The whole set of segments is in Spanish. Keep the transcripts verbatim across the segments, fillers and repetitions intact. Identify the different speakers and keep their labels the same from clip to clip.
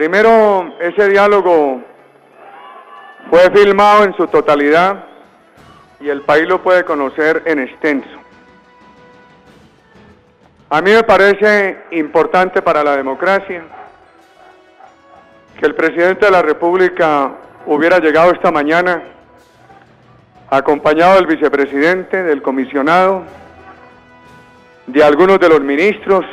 Speaker 1: Primero, ese diálogo fue filmado en su totalidad y el país lo puede conocer en extenso. A mí me parece importante para la democracia que el presidente de la República hubiera llegado esta mañana acompañado del vicepresidente, del comisionado, de algunos de los ministros.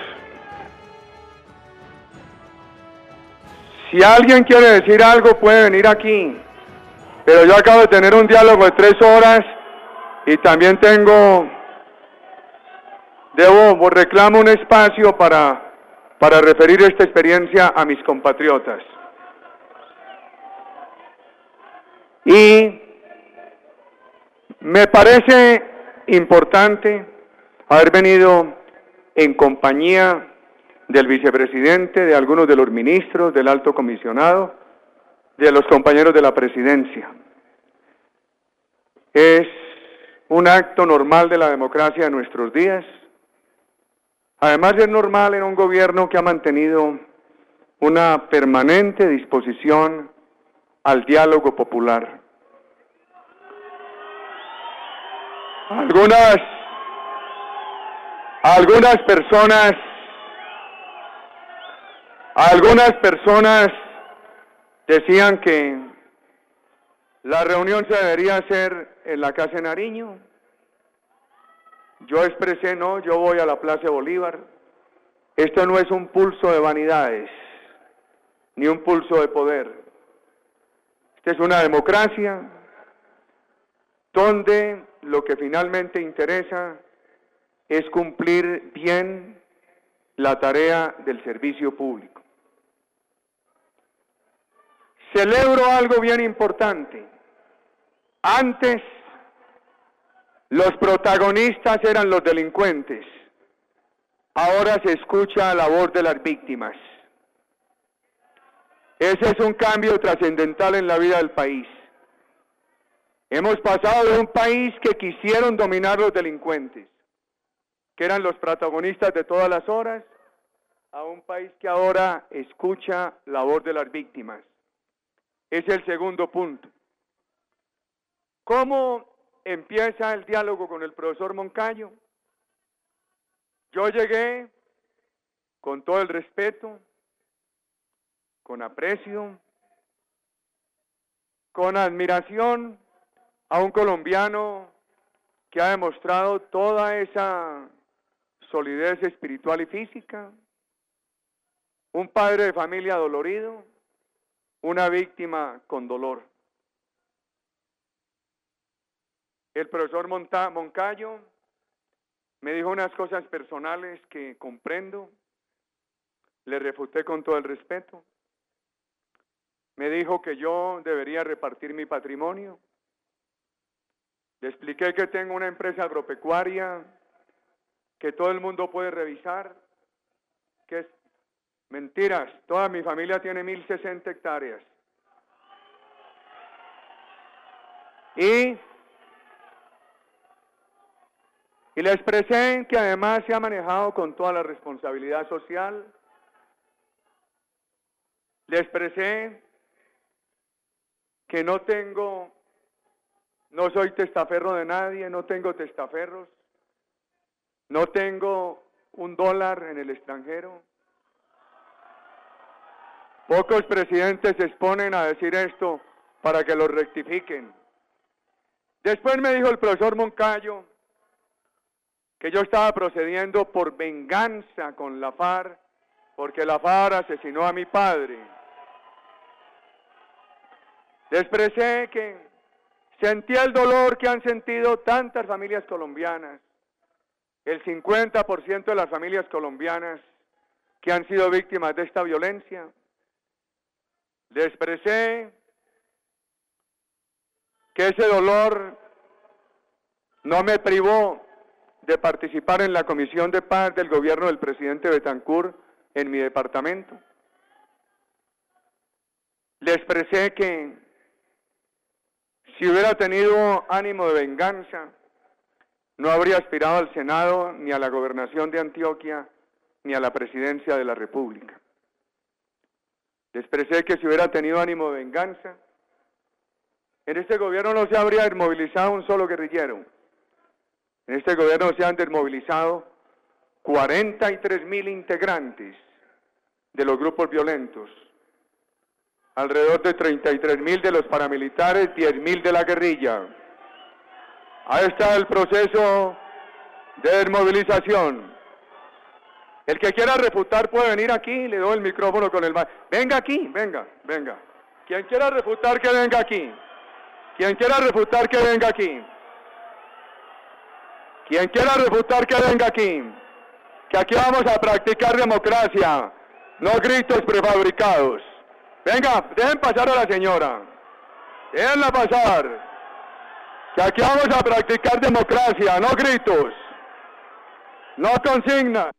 Speaker 1: Si alguien quiere decir algo puede venir aquí, pero yo acabo de tener un diálogo de tres horas y también tengo, debo, reclamo un espacio para, para referir esta experiencia a mis compatriotas. Y me parece importante haber venido en compañía del vicepresidente, de algunos de los ministros, del alto comisionado, de los compañeros de la presidencia. Es un acto normal de la democracia de nuestros días. Además es normal en un gobierno que ha mantenido una permanente disposición al diálogo popular. Algunas, algunas personas, algunas personas decían que la reunión se debería hacer en la Casa de Nariño. Yo expresé, no, yo voy a la Plaza Bolívar. Esto no es un pulso de vanidades, ni un pulso de poder. Esta es una democracia donde lo que finalmente interesa es cumplir bien la tarea del servicio público. Celebro algo bien importante. Antes, los protagonistas eran los delincuentes. Ahora se escucha la voz de las víctimas. Ese es un cambio trascendental en la vida del país. Hemos pasado de un país que quisieron dominar los delincuentes, que eran los protagonistas de todas las horas, a un país que ahora escucha la voz de las víctimas. Es el segundo punto. ¿Cómo empieza el diálogo con el profesor Moncayo? Yo llegué con todo el respeto, con aprecio, con admiración a un colombiano que ha demostrado toda esa solidez espiritual y física, un padre de familia dolorido, una víctima con dolor. El profesor Monta- Moncayo me dijo unas cosas personales que comprendo, le refuté con todo el respeto. Me dijo que yo debería repartir mi patrimonio. Le expliqué que tengo una empresa agropecuaria que todo el mundo puede revisar, que es mentiras, toda mi familia tiene mil sesenta hectáreas. Y, y le expresé que además se ha manejado con toda la responsabilidad social. Le expresé que no tengo, no soy testaferro de nadie, no tengo testaferros, no tengo un dólar en el extranjero. Pocos presidentes se exponen a decir esto para que lo rectifiquen. Después me dijo el profesor Moncayo que yo estaba procediendo por venganza con la FARC, porque la FARC asesinó a mi padre. Le expresé que sentía el dolor que han sentido tantas familias colombianas, el cincuenta por ciento de las familias colombianas que han sido víctimas de esta violencia. Le expresé que ese dolor no me privó de participar en la Comisión de Paz del gobierno del presidente Betancourt en mi departamento. Le expresé que si hubiera tenido ánimo de venganza, no habría aspirado al Senado, ni a la gobernación de Antioquia, ni a la presidencia de la República. Les expresé que si hubiera tenido ánimo de venganza, en este gobierno no se habría desmovilizado un solo guerrillero. En este gobierno se han desmovilizado cuarenta y tres mil integrantes de los grupos violentos, alrededor de treinta y tres mil de los paramilitares, diez mil de la guerrilla. Ahí está el proceso de desmovilización. El que quiera refutar puede venir aquí, le doy el micrófono con el ma- Venga aquí, venga, venga. Quien quiera refutar, que venga aquí. Quien quiera refutar, que venga aquí. Quien quiera refutar, que venga aquí. Que aquí vamos a practicar democracia, no gritos prefabricados. Venga, dejen pasar a la señora. Déjenla pasar. Que aquí vamos a practicar democracia, no gritos. No consignas.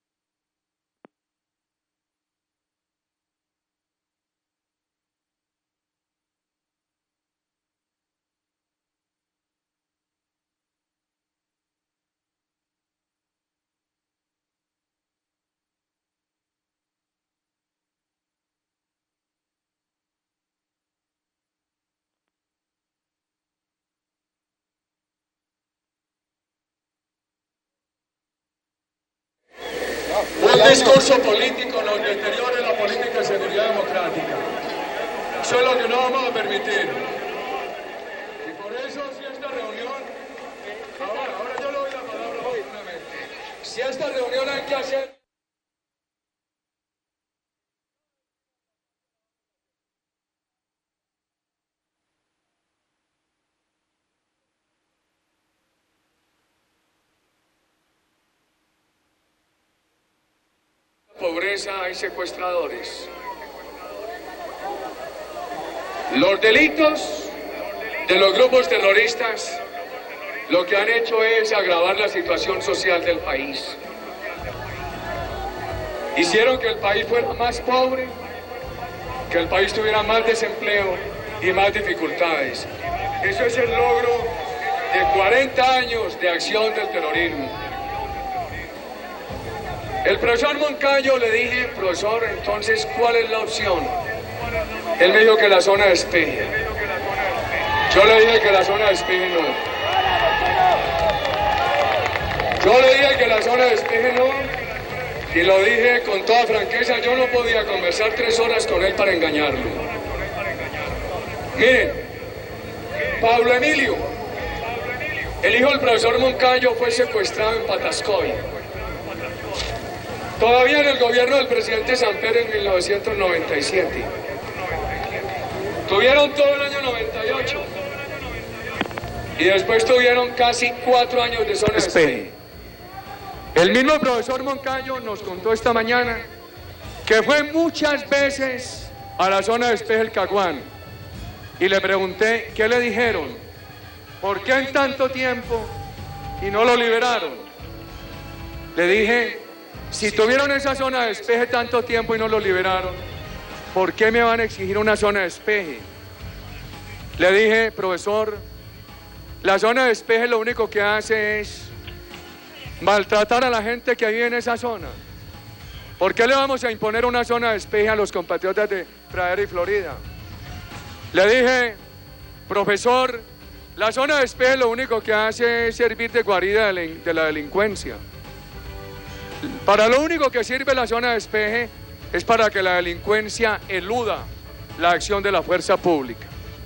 Speaker 2: Un discurso político nos deteriore la política de seguridad democrática. Eso es lo que no vamos a permitir. Y por eso, si esta reunión, ahora, ahora yo le doy la palabra oportunamente. Si esta reunión hay que hacer... Pobreza, hay secuestradores. Los delitos de los grupos terroristas lo que han hecho es agravar la situación social del país. Hicieron que el país fuera más pobre, que el país tuviera más desempleo y más dificultades. Eso es el logro de cuarenta años de acción del terrorismo. El profesor Moncayo, le dije, profesor, entonces, ¿cuál es la opción? Él me dijo que la zona de despeje. Yo le dije que la zona de despeje no. Yo le dije que la zona de despeje no, y lo dije con toda franqueza, yo no podía conversar tres horas con él para engañarlo. Miren, Pablo Emilio, el hijo del profesor Moncayo, fue secuestrado en Patascoy. Todavía en el gobierno del presidente Samper en mil novecientos noventa y siete. Tuvieron todo el año noventa y ocho. Y después tuvieron casi cuatro años de zona de despeje. El mismo profesor Moncayo nos contó esta mañana que fue muchas veces a la zona de despeje El Caguán. Y le pregunté, ¿qué le dijeron? ¿Por qué en tanto tiempo y no lo liberaron? Le dije, si tuvieron esa zona de despeje tanto tiempo y no lo liberaron, ¿por qué me van a exigir una zona de despeje? Le dije, profesor, la zona de despeje lo único que hace es maltratar a la gente que vive en esa zona. ¿Por qué le vamos a imponer una zona de despeje a los compatriotas de Pradera y Florida? Le dije, profesor, la zona de despeje lo único que hace es servir de guarida de la delincuencia. Para lo único que sirve la zona de despeje es para que la delincuencia eluda la acción de la fuerza pública.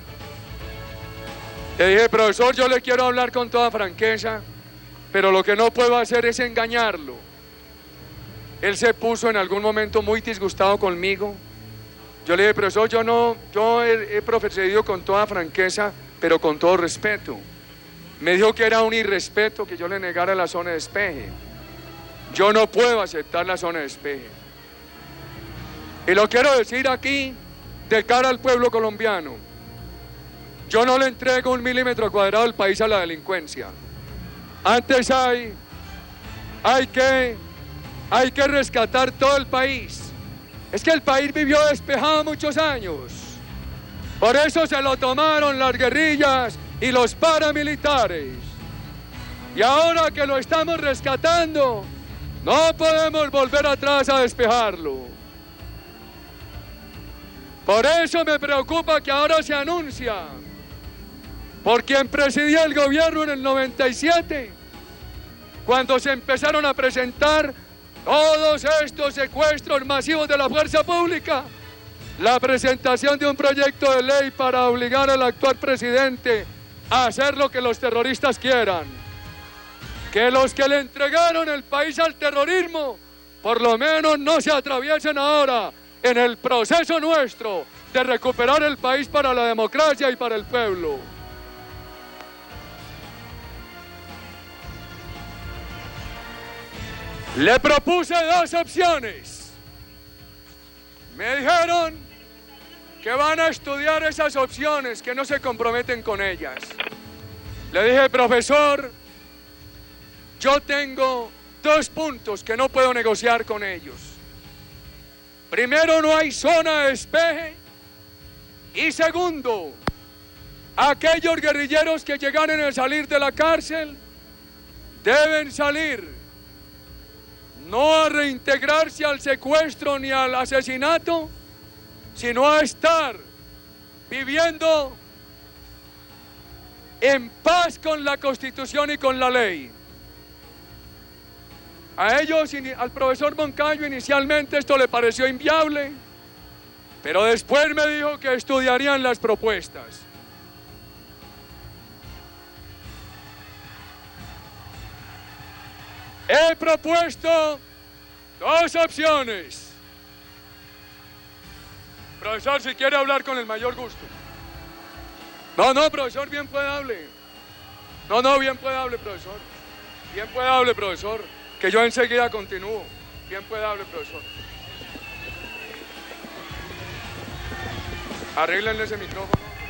Speaker 2: Le dije, profesor, yo le quiero hablar con toda franqueza, pero lo que no puedo hacer es engañarlo. Él se puso en algún momento muy disgustado conmigo. Yo le dije, profesor, yo no, yo he, he procedido con toda franqueza, pero con todo respeto. Me dijo que era un irrespeto que yo le negara la zona de despeje. Yo no puedo aceptar la zona de despeje. Y lo quiero decir aquí, de cara al pueblo colombiano. Yo no le entrego un milímetro cuadrado del país a la delincuencia. Antes hay, hay que, hay que rescatar todo el país. Es que el país vivió despejado muchos años. Por eso se lo tomaron las guerrillas y los paramilitares. Y ahora que lo estamos rescatando, no podemos volver atrás a despejarlo. Por eso me preocupa que ahora se anuncia, por quien presidía el gobierno en el noventa y siete, cuando se empezaron a presentar todos estos secuestros masivos de la fuerza pública, la presentación de un proyecto de ley para obligar al actual presidente a hacer lo que los terroristas quieran. Que los que le entregaron el país al terrorismo, por lo menos no se atraviesen ahora en el proceso nuestro de recuperar el país para la democracia y para el pueblo. Le propuse dos opciones. Me dijeron que van a estudiar esas opciones, que no se comprometen con ellas. Le dije, profesor, yo tengo dos puntos que no puedo negociar con ellos. Primero, no hay zona de despeje. Y segundo, aquellos guerrilleros que llegaron a salir de la cárcel deben salir, no a reintegrarse al secuestro ni al asesinato, sino a estar viviendo en paz con la Constitución y con la ley. A ellos, al profesor Moncayo, inicialmente esto le pareció inviable, pero después me dijo que estudiarían las propuestas. He propuesto dos opciones. Profesor, si quiere hablar con el mayor gusto. No, no, profesor, bien puede hable. No, no, bien puede hable, profesor. Bien puede hable, profesor, que yo enseguida continúo. Bien puede hable, profesor. Arréglenle ese micrófono.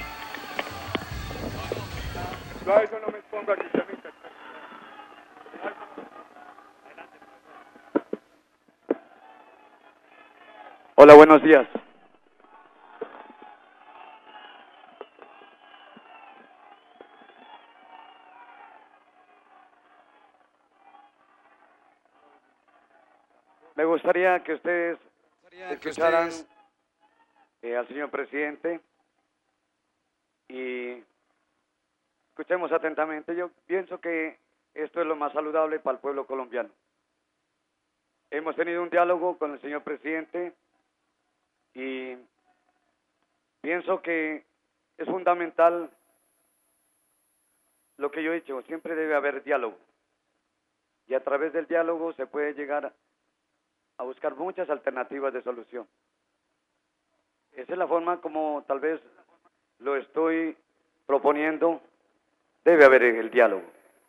Speaker 2: Yo a eso no me expongo aquí, usted me interpreta.
Speaker 3: Hola, buenos días. Me gustaría que ustedes escucharan eh, al señor presidente y escuchemos atentamente. Yo pienso que esto es lo más saludable para el pueblo colombiano. Hemos tenido un diálogo con el señor presidente y pienso que es fundamental lo que yo he dicho, siempre debe haber diálogo. Y a través del diálogo se puede llegar a buscar muchas alternativas de solución. Esa es la forma como tal vez lo estoy proponiendo, debe haber el diálogo.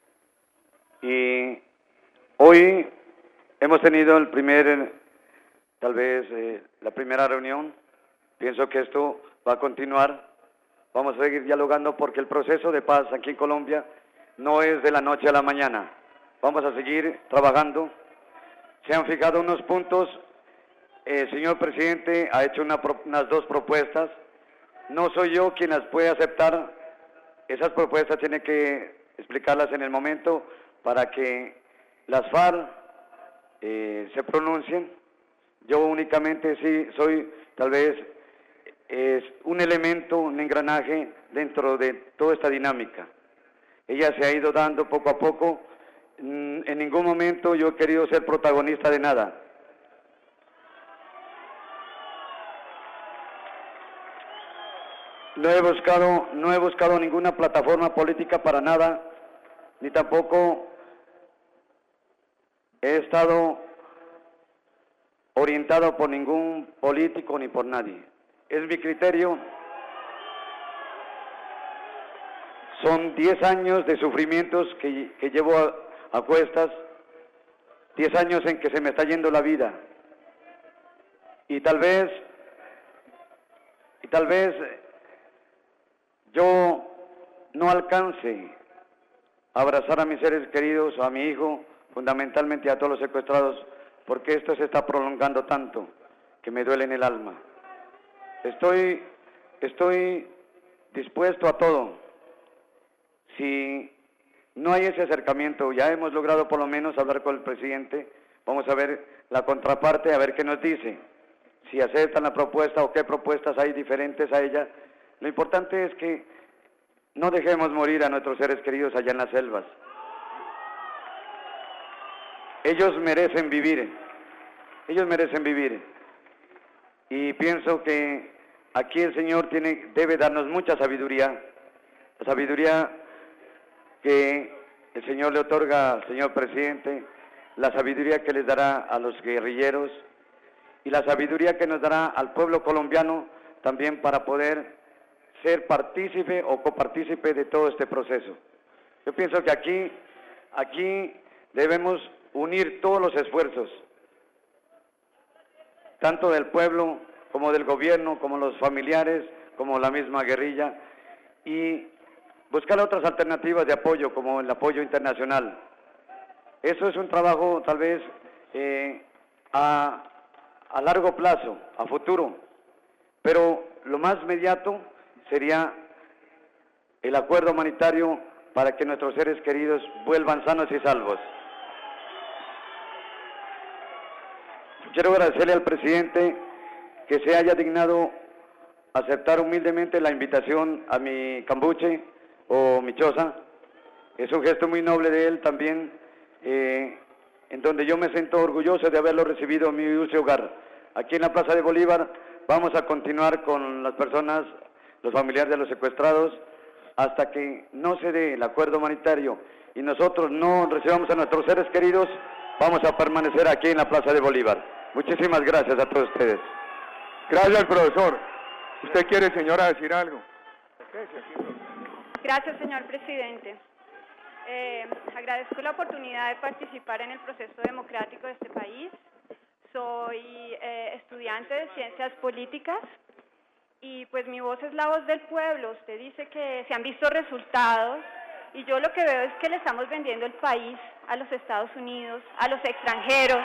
Speaker 3: Y hoy hemos tenido el primer, tal vez eh, la primera reunión. Pienso que esto va a continuar. Vamos a seguir dialogando porque el proceso de paz aquí en Colombia no es de la noche a la mañana. Vamos a seguir trabajando. Se han fijado unos puntos. El señor presidente ha hecho una, unas dos propuestas. No soy yo quien las puede aceptar. Esas propuestas tiene que explicarlas en el momento para que las FARC eh, se pronuncien. Yo únicamente sí soy tal vez es un elemento, un engranaje dentro de toda esta dinámica. Ella se ha ido dando poco a poco. En ningún momento yo he querido ser protagonista de nada. No he buscado, no he buscado ninguna plataforma política para nada, ni tampoco he estado orientado por ningún político ni por nadie. Es mi criterio. Son diez años de sufrimientos que, que llevo a, a cuestas, diez años en que se me está yendo la vida. Y tal vez, y tal vez yo no alcance a abrazar a mis seres queridos, a mi hijo, fundamentalmente a todos los secuestrados, porque esto se está prolongando tanto que me duele en el alma. Estoy, estoy dispuesto a todo. Si no hay ese acercamiento, ya hemos logrado por lo menos hablar con el presidente, vamos a ver la contraparte, a ver qué nos dice. si aceptan la propuesta o qué propuestas hay diferentes a ella. Lo importante es que no dejemos morir a nuestros seres queridos allá en las selvas. Ellos merecen vivir, ellos merecen vivir. Y pienso que aquí el Señor tiene, debe darnos mucha sabiduría, la sabiduría que el Señor le otorga al señor presidente, la sabiduría que les dará a los guerrilleros y la sabiduría que nos dará al pueblo colombiano también para poder ser partícipe o copartícipe de todo este proceso. Yo pienso que aquí, aquí debemos unir todos los esfuerzos, tanto del pueblo como del gobierno, como los familiares, como la misma guerrilla, y buscar otras alternativas de apoyo, como el apoyo internacional. Eso es un trabajo tal vez eh, a, a largo plazo, a futuro, pero lo más inmediato sería el acuerdo humanitario para que nuestros seres queridos vuelvan sanos y salvos. Quiero agradecerle al presidente que se haya dignado aceptar humildemente la invitación a mi cambuche o mi choza. Es un gesto muy noble de él también, eh, en donde yo me siento orgulloso de haberlo recibido en mi dulce hogar. Aquí en la Plaza de Bolívar vamos a continuar con las personas, los familiares de los secuestrados, hasta que no se dé el acuerdo humanitario y nosotros no recibamos a nuestros seres queridos, vamos a permanecer aquí en la Plaza de Bolívar. Muchísimas gracias a todos ustedes.
Speaker 1: Gracias, profesor. ¿Usted quiere, señora, decir algo?
Speaker 4: Gracias, señor presidente. Eh, agradezco la oportunidad de participar en el proceso democrático de este país. Soy eh, estudiante de Ciencias Políticas y pues mi voz es la voz del pueblo. Usted dice que se han visto resultados y yo lo que veo es que le estamos vendiendo el país a los Estados Unidos, a los extranjeros.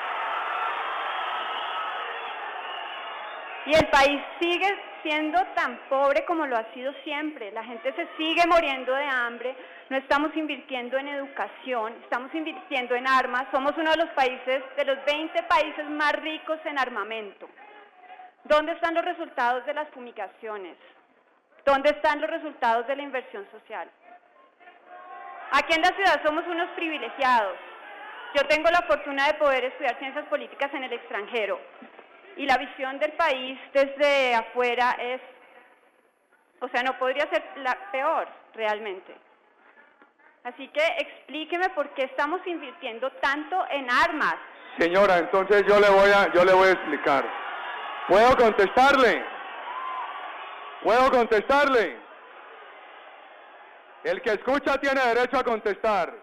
Speaker 4: Y el país sigue siendo tan pobre como lo ha sido siempre. La gente se sigue muriendo de hambre, no estamos invirtiendo en educación, estamos invirtiendo en armas. Somos uno de los países, de los veinte países más ricos en armamento. ¿Dónde están los resultados de las fumigaciones? ¿Dónde están los resultados de la inversión social? Aquí en la ciudad somos unos privilegiados. Yo tengo la fortuna de poder estudiar ciencias políticas en el extranjero. Y la visión del país desde afuera es, o sea, no podría ser la peor realmente. Así que explíqueme por qué estamos invirtiendo tanto en armas.
Speaker 1: Señora, entonces yo le voy a, yo le voy a explicar. ¿Puedo contestarle? ¿Puedo contestarle? El que escucha tiene derecho a contestar.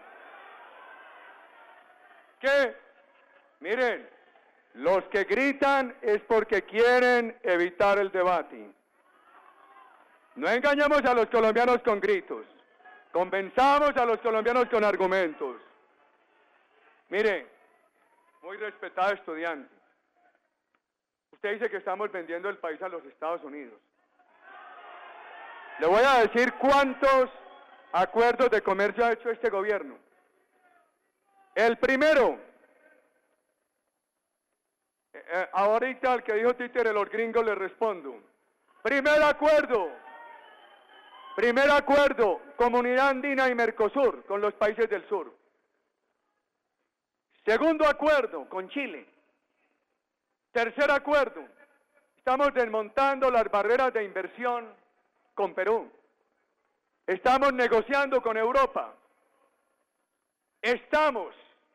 Speaker 1: ¿Qué? Miren. Los que gritan es porque quieren evitar el debate. No engañemos a los colombianos con gritos. Convenzamos a los colombianos con argumentos. Mire, muy respetado estudiante, usted dice que estamos vendiendo el país a los Estados Unidos. Le voy a decir cuántos acuerdos de comercio ha hecho este gobierno. El primero, Eh, ahorita al que dijo Títer de los gringos le respondo. Primer acuerdo, primer acuerdo, Comunidad Andina y Mercosur con los países del sur. Segundo acuerdo con Chile. Tercer acuerdo, estamos desmontando las barreras de inversión con Perú. Estamos negociando con Europa. Estamos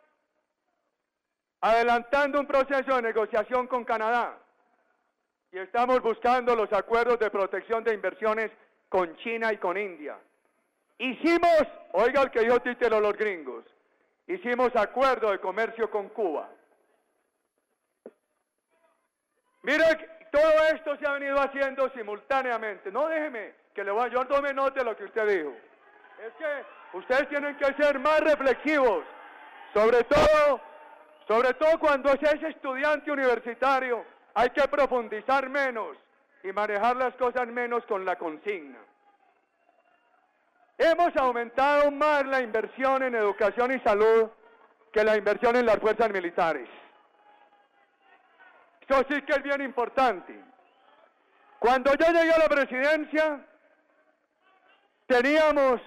Speaker 1: adelantando un proceso de negociación con Canadá y estamos buscando los acuerdos de protección de inversiones con China y con India. Hicimos, oiga el que dijo Títero los gringos, hicimos acuerdo de comercio con Cuba. Mire, todo esto se ha venido haciendo simultáneamente. No déjeme que le voy a, yo no me note lo que usted dijo. Es que ustedes tienen que ser más reflexivos, sobre todo Sobre todo cuando se es estudiante universitario, hay que profundizar menos y manejar las cosas menos con la consigna. Hemos aumentado más la inversión en educación y salud que la inversión en las fuerzas militares. Eso sí que es bien importante. Cuando yo llegué a la presidencia, teníamos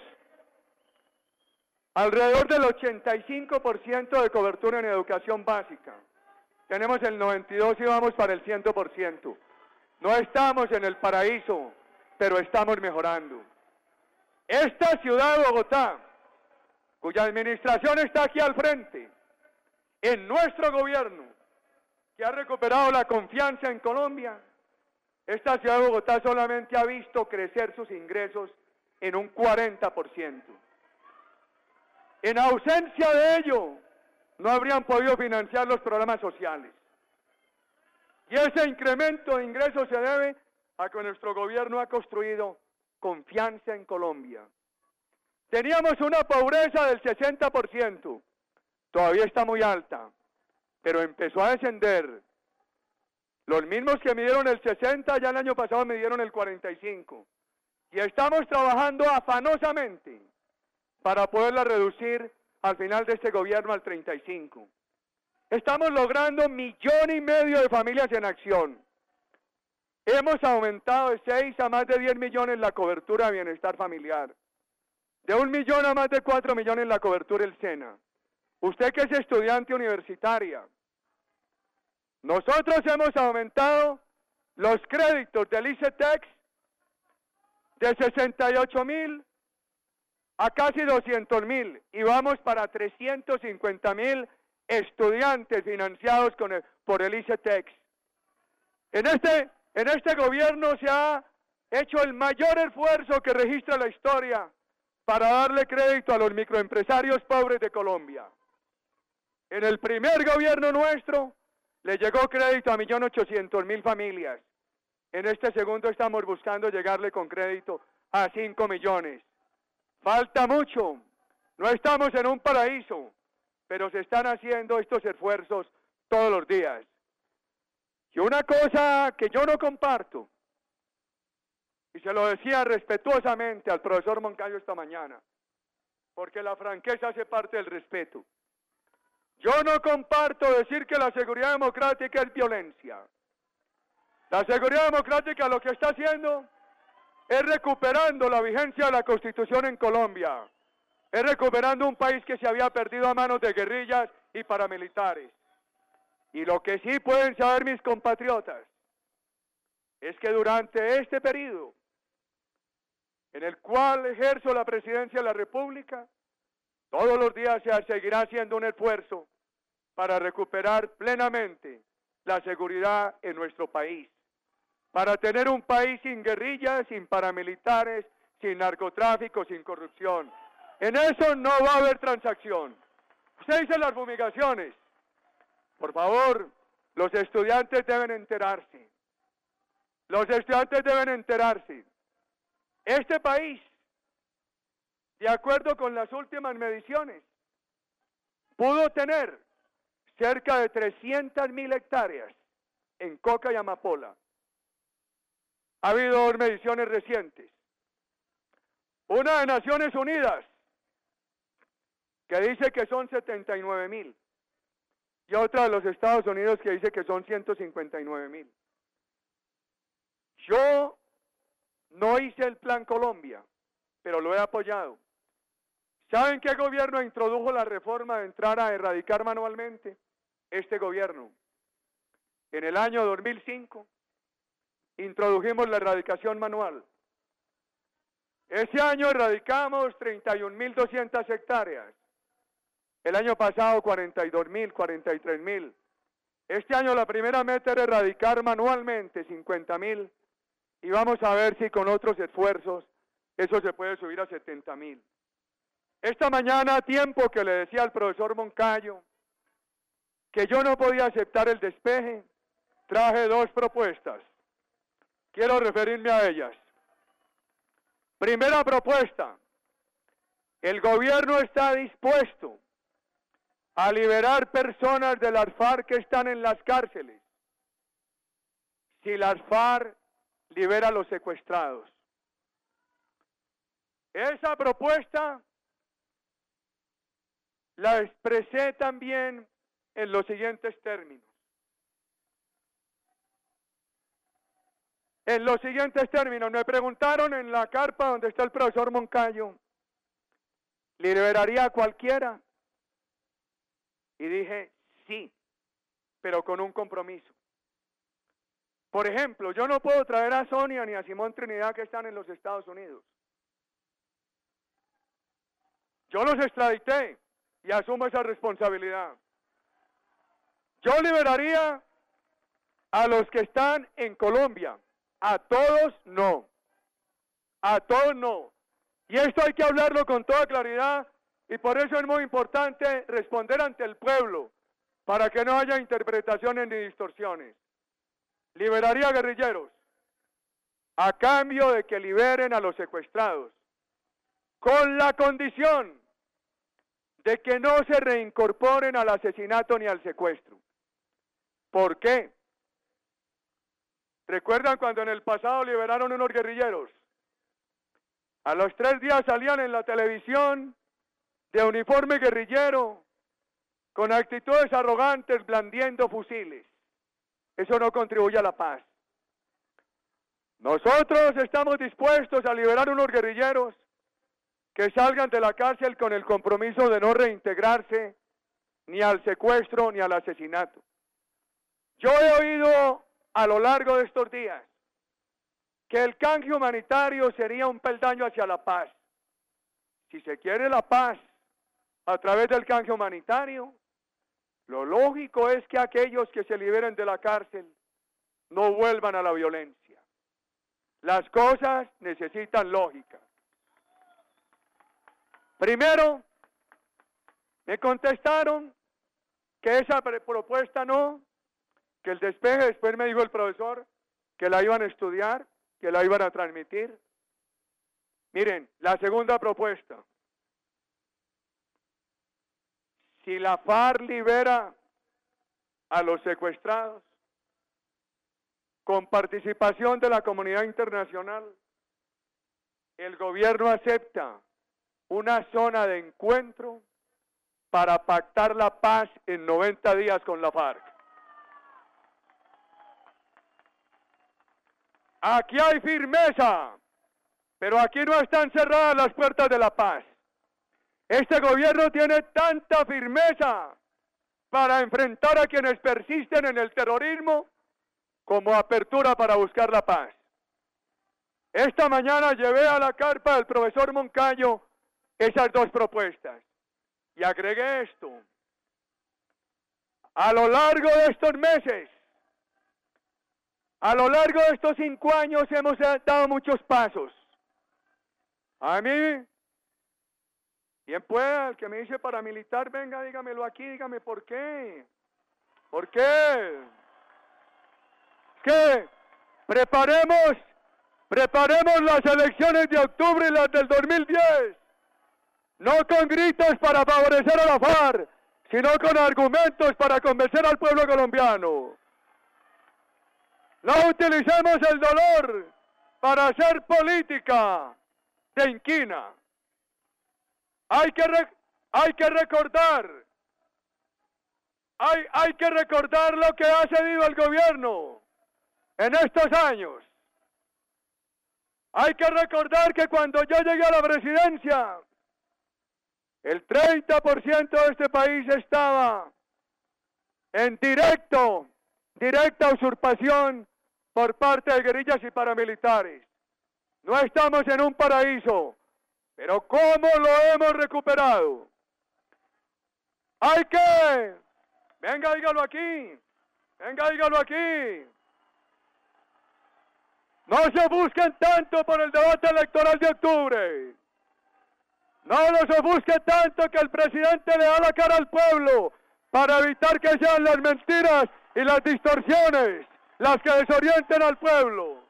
Speaker 1: alrededor del ochenta y cinco por ciento de cobertura en educación básica. Tenemos el noventa y dos por ciento y vamos para el cien por ciento. No estamos en el paraíso, pero estamos mejorando. Esta ciudad de Bogotá, cuya administración está aquí al frente, en nuestro gobierno, que ha recuperado la confianza en Colombia, esta ciudad de Bogotá solamente ha visto crecer sus ingresos en un cuarenta por ciento. En ausencia de ello, no habrían podido financiar los programas sociales. Y ese incremento de ingresos se debe a que nuestro gobierno ha construido confianza en Colombia. Teníamos una pobreza del sesenta por ciento, todavía está muy alta, pero empezó a descender. Los mismos que midieron el sesenta, ya el año pasado midieron el cuarenta y cinco. Y estamos trabajando afanosamente para poderla reducir al final de este gobierno al treinta y cinco. Estamos logrando un millón y medio de familias en acción. Hemos aumentado de seis a más de diez millones la cobertura de bienestar familiar. De un millón a más de cuatro millones la cobertura del SENA. Usted que es estudiante universitaria, nosotros hemos aumentado los créditos del ICETEX de sesenta y ocho mil a casi doscientos mil y vamos para trescientos cincuenta mil estudiantes financiados con el, por el ICETEX. En este, en este gobierno se ha hecho el mayor esfuerzo que registra la historia para darle crédito a los microempresarios pobres de Colombia. En el primer gobierno nuestro le llegó crédito a un millón ochocientos mil familias. En este segundo estamos buscando llegarle con crédito a cinco millones. Falta mucho, no estamos en un paraíso, pero se están haciendo estos esfuerzos todos los días. Y una cosa que yo no comparto, y se lo decía respetuosamente al profesor Moncayo esta mañana, porque la franqueza hace parte del respeto. Yo no comparto decir que la seguridad democrática es violencia. La seguridad democrática lo que está haciendo es recuperando la vigencia de la Constitución en Colombia. Es recuperando un país que se había perdido a manos de guerrillas y paramilitares. Y lo que sí pueden saber mis compatriotas es que durante este periodo en el cual ejerzo la presidencia de la República, todos los días se seguirá haciendo un esfuerzo para recuperar plenamente la seguridad en nuestro país, para tener un país sin guerrillas, sin paramilitares, sin narcotráfico, sin corrupción. En eso no va a haber transacción. Usted dice las fumigaciones. Por favor, los estudiantes deben enterarse. Los estudiantes deben enterarse. Este país, de acuerdo con las últimas mediciones, pudo tener cerca de trescientas mil hectáreas en coca y amapola. Ha habido dos mediciones recientes. Una de Naciones Unidas, que dice que son setenta y nueve mil, y otra de los Estados Unidos que dice que son ciento cincuenta y nueve mil. Yo no hice el Plan Colombia, pero lo he apoyado. ¿Saben qué gobierno introdujo la reforma de entrar a erradicar manualmente? Este gobierno. En el año dos mil cinco introdujimos la erradicación manual. Ese año erradicamos treinta y un mil doscientas hectáreas. El año pasado cuarenta y dos mil, cuarenta y tres mil. Este año la primera meta era erradicar manualmente cincuenta mil y vamos a ver si con otros esfuerzos eso se puede subir a setenta mil. Esta mañana, a tiempo que le decía al profesor Moncayo que yo no podía aceptar el despeje, traje dos propuestas. Quiero referirme a ellas. Primera propuesta, el gobierno está dispuesto a liberar personas de las FARC que están en las cárceles, si las FARC libera a los secuestrados. Esa propuesta la expresé también en los siguientes términos. en los siguientes términos. Me preguntaron en la carpa donde está el profesor Moncayo, ¿liberaría a cualquiera? Y dije, sí, pero con un compromiso. Por ejemplo, yo no puedo traer a Sonia ni a Simón Trinidad que están en los Estados Unidos. Yo los extradité y asumo esa responsabilidad. Yo liberaría a los que están en Colombia. A todos no. A todos no. Y esto hay que hablarlo con toda claridad y por eso es muy importante responder ante el pueblo para que no haya interpretaciones ni distorsiones. Liberaría a guerrilleros a cambio de que liberen a los secuestrados, con la condición de que no se reincorporen al asesinato ni al secuestro. ¿Por qué? ¿Recuerdan cuando en el pasado liberaron unos guerrilleros? A los tres días salían en la televisión de uniforme guerrillero, con actitudes arrogantes, blandiendo fusiles. Eso no contribuye a la paz. Nosotros estamos dispuestos a liberar unos guerrilleros que salgan de la cárcel con el compromiso de no reintegrarse ni al secuestro ni al asesinato. Yo he oído a lo largo de estos días que el canje humanitario sería un peldaño hacia la paz. Si se quiere la paz a través del canje humanitario, lo lógico es que aquellos que se liberen de la cárcel no vuelvan a la violencia. Las cosas necesitan lógica. Primero, me contestaron que esa propuesta no, que el despeje, después me dijo el profesor que la iban a estudiar, que la iban a transmitir. Miren, la segunda propuesta. Si la FARC libera a los secuestrados, con participación de la comunidad internacional, el gobierno acepta una zona de encuentro para pactar la paz en noventa días con la FARC. Aquí hay firmeza, pero aquí no están cerradas las puertas de la paz. Este gobierno tiene tanta firmeza para enfrentar a quienes persisten en el terrorismo como apertura para buscar la paz. Esta mañana llevé a la carpa del profesor Moncayo esas dos propuestas y agregué esto. A lo largo de estos meses, a lo largo de estos cinco años hemos dado muchos pasos. A mí, ¿quién pueda? El que me dice paramilitar, venga, dígamelo aquí, dígame por qué. ¿Por qué? ¿Qué? Preparemos, preparemos las elecciones de octubre y las del dos mil diez. No con gritos para favorecer a la FARC, sino con argumentos para convencer al pueblo colombiano. No utilicemos el dolor para hacer política de inquina. Hay que, re, hay que recordar, hay, hay que recordar lo que ha cedido el gobierno en estos años. Hay que recordar que cuando yo llegué a la presidencia, el treinta por ciento de este país estaba en directo, directa usurpación por parte de guerrillas y paramilitares. No estamos en un paraíso, pero ¿cómo lo hemos recuperado? Hay que, venga, dígalo aquí, venga, dígalo aquí. No se busquen tanto por el debate electoral de octubre. No los ofusque tanto que el presidente le da la cara al pueblo para evitar que sean las mentiras y las distorsiones las que desorienten al pueblo.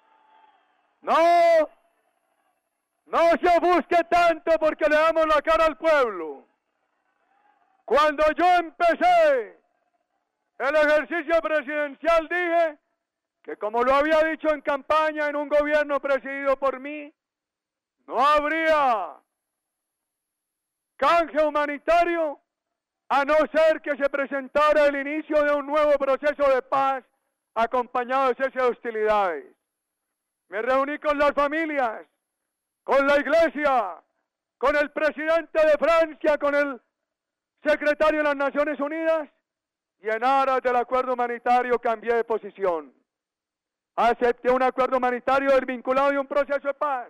Speaker 1: No, no se ofusque tanto porque le damos la cara al pueblo. Cuando yo empecé el ejercicio presidencial dije que, como lo había dicho en campaña en un gobierno presidido por mí, no habría canje humanitario a no ser que se presentara el inicio de un nuevo proceso de paz acompañado de cese de hostilidades. Me reuní con las familias, con la iglesia, con el presidente de Francia, con el secretario de las Naciones Unidas, y en aras del acuerdo humanitario cambié de posición. Acepté un acuerdo humanitario desvinculado de un proceso de paz.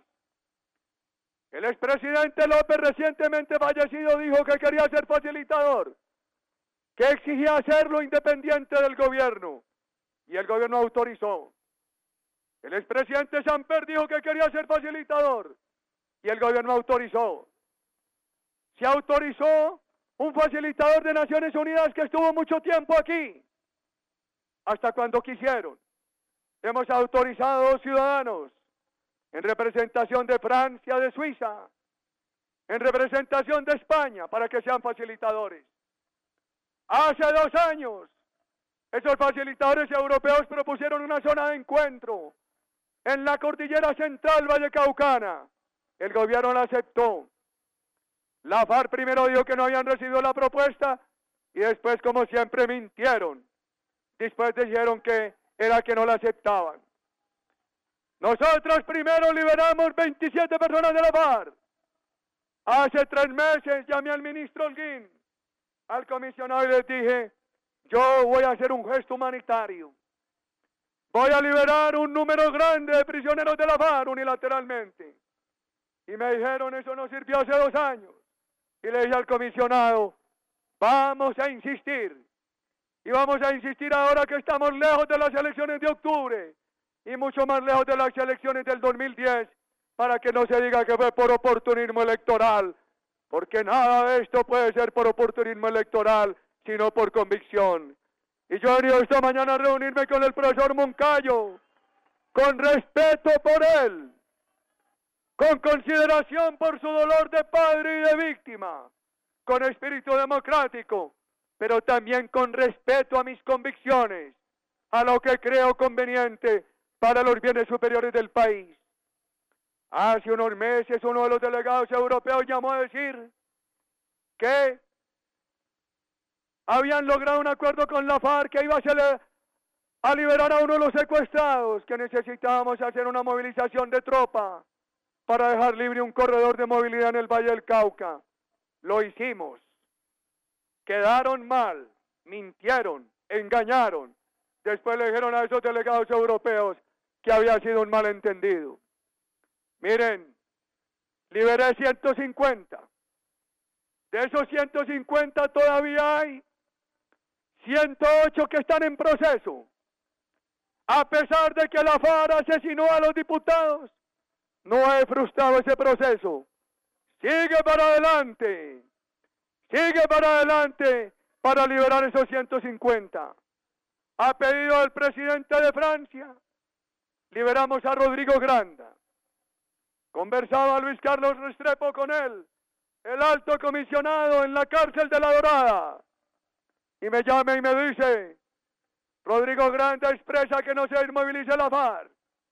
Speaker 1: El expresidente López, recientemente fallecido, dijo que quería ser facilitador, que exigía hacerlo independiente del gobierno, y el gobierno autorizó. El expresidente Samper dijo que quería ser facilitador, y el gobierno autorizó. Se autorizó un facilitador de Naciones Unidas que estuvo mucho tiempo aquí, hasta cuando quisieron. Hemos autorizado dos ciudadanos en representación de Francia, de Suiza, en representación de España, para que sean facilitadores. Hace dos años, esos facilitadores europeos propusieron una zona de encuentro en la cordillera central vallecaucana. El gobierno la aceptó. La FARC primero dijo que no habían recibido la propuesta y después, como siempre, mintieron. Después dijeron que era que no la aceptaban. Nosotros primero liberamos veintisiete personas de la FARC. Hace tres meses llamé al ministro Holguín, al comisionado, y les dije, yo voy a hacer un gesto humanitario. Voy a liberar un número grande de prisioneros de la FARC unilateralmente. Y me dijeron, eso no sirvió hace dos años. Y le dije al comisionado, vamos a insistir. Y vamos a insistir ahora que estamos lejos de las elecciones de octubre y mucho más lejos de las elecciones del dos mil diez, para que no se diga que fue por oportunismo electoral, porque nada de esto puede ser por oportunismo electoral, sino por convicción. Y yo he venido esta mañana a reunirme con el profesor Moncayo, con respeto por él, con consideración por su dolor de padre y de víctima, con espíritu democrático, pero también con respeto a mis convicciones, a lo que creo conveniente para los bienes superiores del país. Hace unos meses uno de los delegados europeos llamó a decir que habían logrado un acuerdo con la FARC que iba a, ser, a liberar a uno de los secuestrados, que necesitábamos hacer una movilización de tropa para dejar libre un corredor de movilidad en el Valle del Cauca. Lo hicimos. Quedaron mal, mintieron, engañaron. Después le dijeron a esos delegados europeos que había sido un malentendido. Miren, liberé ciento cincuenta. De esos ciento cincuenta todavía hay ciento ocho que están en proceso. A pesar de que la FARC asesinó a los diputados, no he frustrado ese proceso. Sigue para adelante. Sigue para adelante para liberar esos ciento cincuenta. A pedido del presidente de Francia, liberamos a Rodrigo Granda. Conversaba Luis Carlos Restrepo con él, el alto comisionado en la cárcel de La Dorada. Y me llama y me dice, Rodrigo Granda expresa que no se inmovilice la FARC.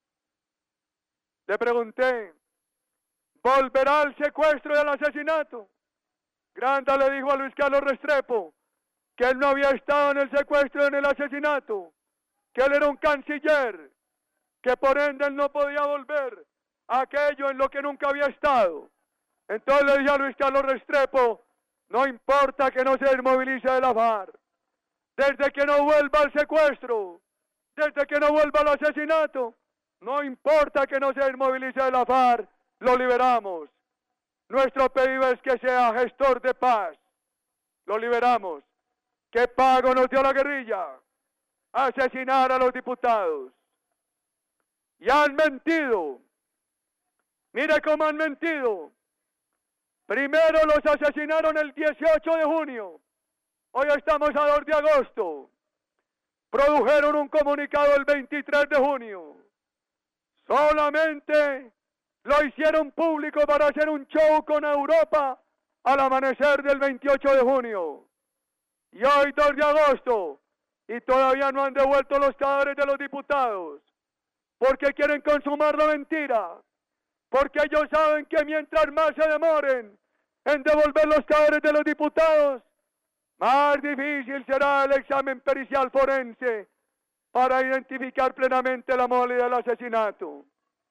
Speaker 1: Le pregunté, ¿volverá al secuestro y al asesinato? Granda le dijo a Luis Carlos Restrepo que él no había estado en el secuestro y en el asesinato, que él era un canciller, que por ende él no podía volver a aquello en lo que nunca había estado. Entonces le dije a Luis Carlos Restrepo, no importa que no se inmovilice de la FARC, desde que no vuelva al secuestro, desde que no vuelva al asesinato, no importa que no se inmovilice de la FARC, lo liberamos. Nuestro pedido es que sea gestor de paz. Lo liberamos. ¿Qué pago nos dio la guerrilla? Asesinar a los diputados. Y han mentido. Mire cómo han mentido. Primero los asesinaron el dieciocho de junio. Hoy estamos a dos de agosto. Produjeron un comunicado el veintitrés de junio. Solamente lo hicieron público para hacer un show con Europa al amanecer del veintiocho de junio. Y hoy dos de agosto, y todavía no han devuelto los cadáveres de los diputados, porque quieren consumar la mentira, porque ellos saben que mientras más se demoren en devolver los cadáveres de los diputados, más difícil será el examen pericial forense para identificar plenamente la modalidad del asesinato.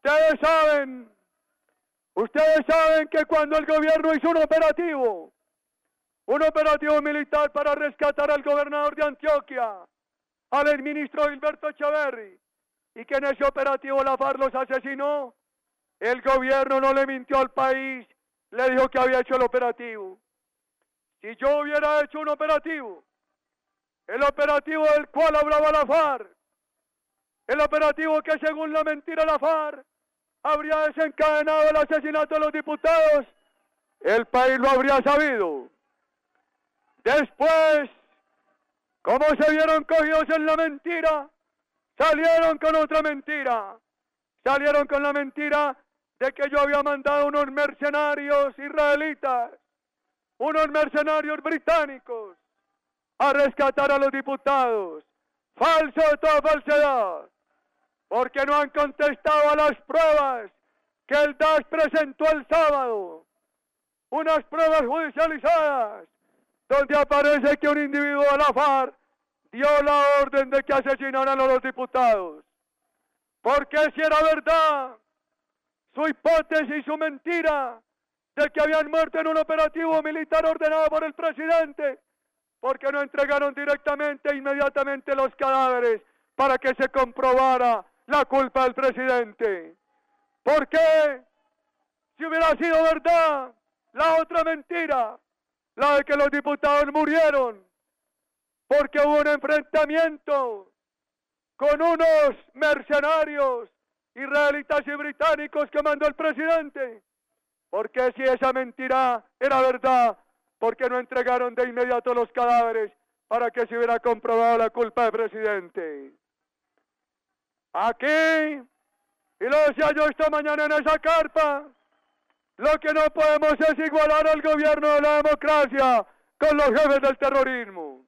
Speaker 1: Ustedes saben, ustedes saben que cuando el gobierno hizo un operativo, un operativo militar para rescatar al gobernador de Antioquia, al exministro Gilberto Echeverri, y que en ese operativo la FARC los asesinó, el gobierno no le mintió al país, le dijo que había hecho el operativo. Si yo hubiera hecho un operativo, el operativo del cual hablaba la FARC, el operativo que según la mentira la FARC habría desencadenado el asesinato de los diputados, el país lo habría sabido. Después, como se vieron cogidos en la mentira, salieron con otra mentira. Salieron con la mentira de que yo había mandado unos mercenarios israelitas, unos mercenarios británicos, a rescatar a los diputados. Falso de toda falsedad, porque no han contestado a las pruebas que el D A S presentó el sábado. Unas pruebas judicializadas, donde aparece que un individuo de la FARC dio la orden de que asesinaran a los diputados. Porque si era verdad su hipótesis y su mentira de que habían muerto en un operativo militar ordenado por el presidente, porque no entregaron directamente e inmediatamente los cadáveres para que se comprobara la culpa del presidente. ¿Por qué? Si hubiera sido verdad la otra mentira, la de que los diputados murieron, porque hubo un enfrentamiento con unos mercenarios israelitas y británicos que mandó el presidente. Porque si esa mentira era verdad, ¿por qué no entregaron de inmediato los cadáveres para que se hubiera comprobado la culpa del presidente? Aquí, y lo decía yo esta mañana en esa carpa, lo que no podemos es igualar al gobierno de la democracia con los jefes del terrorismo.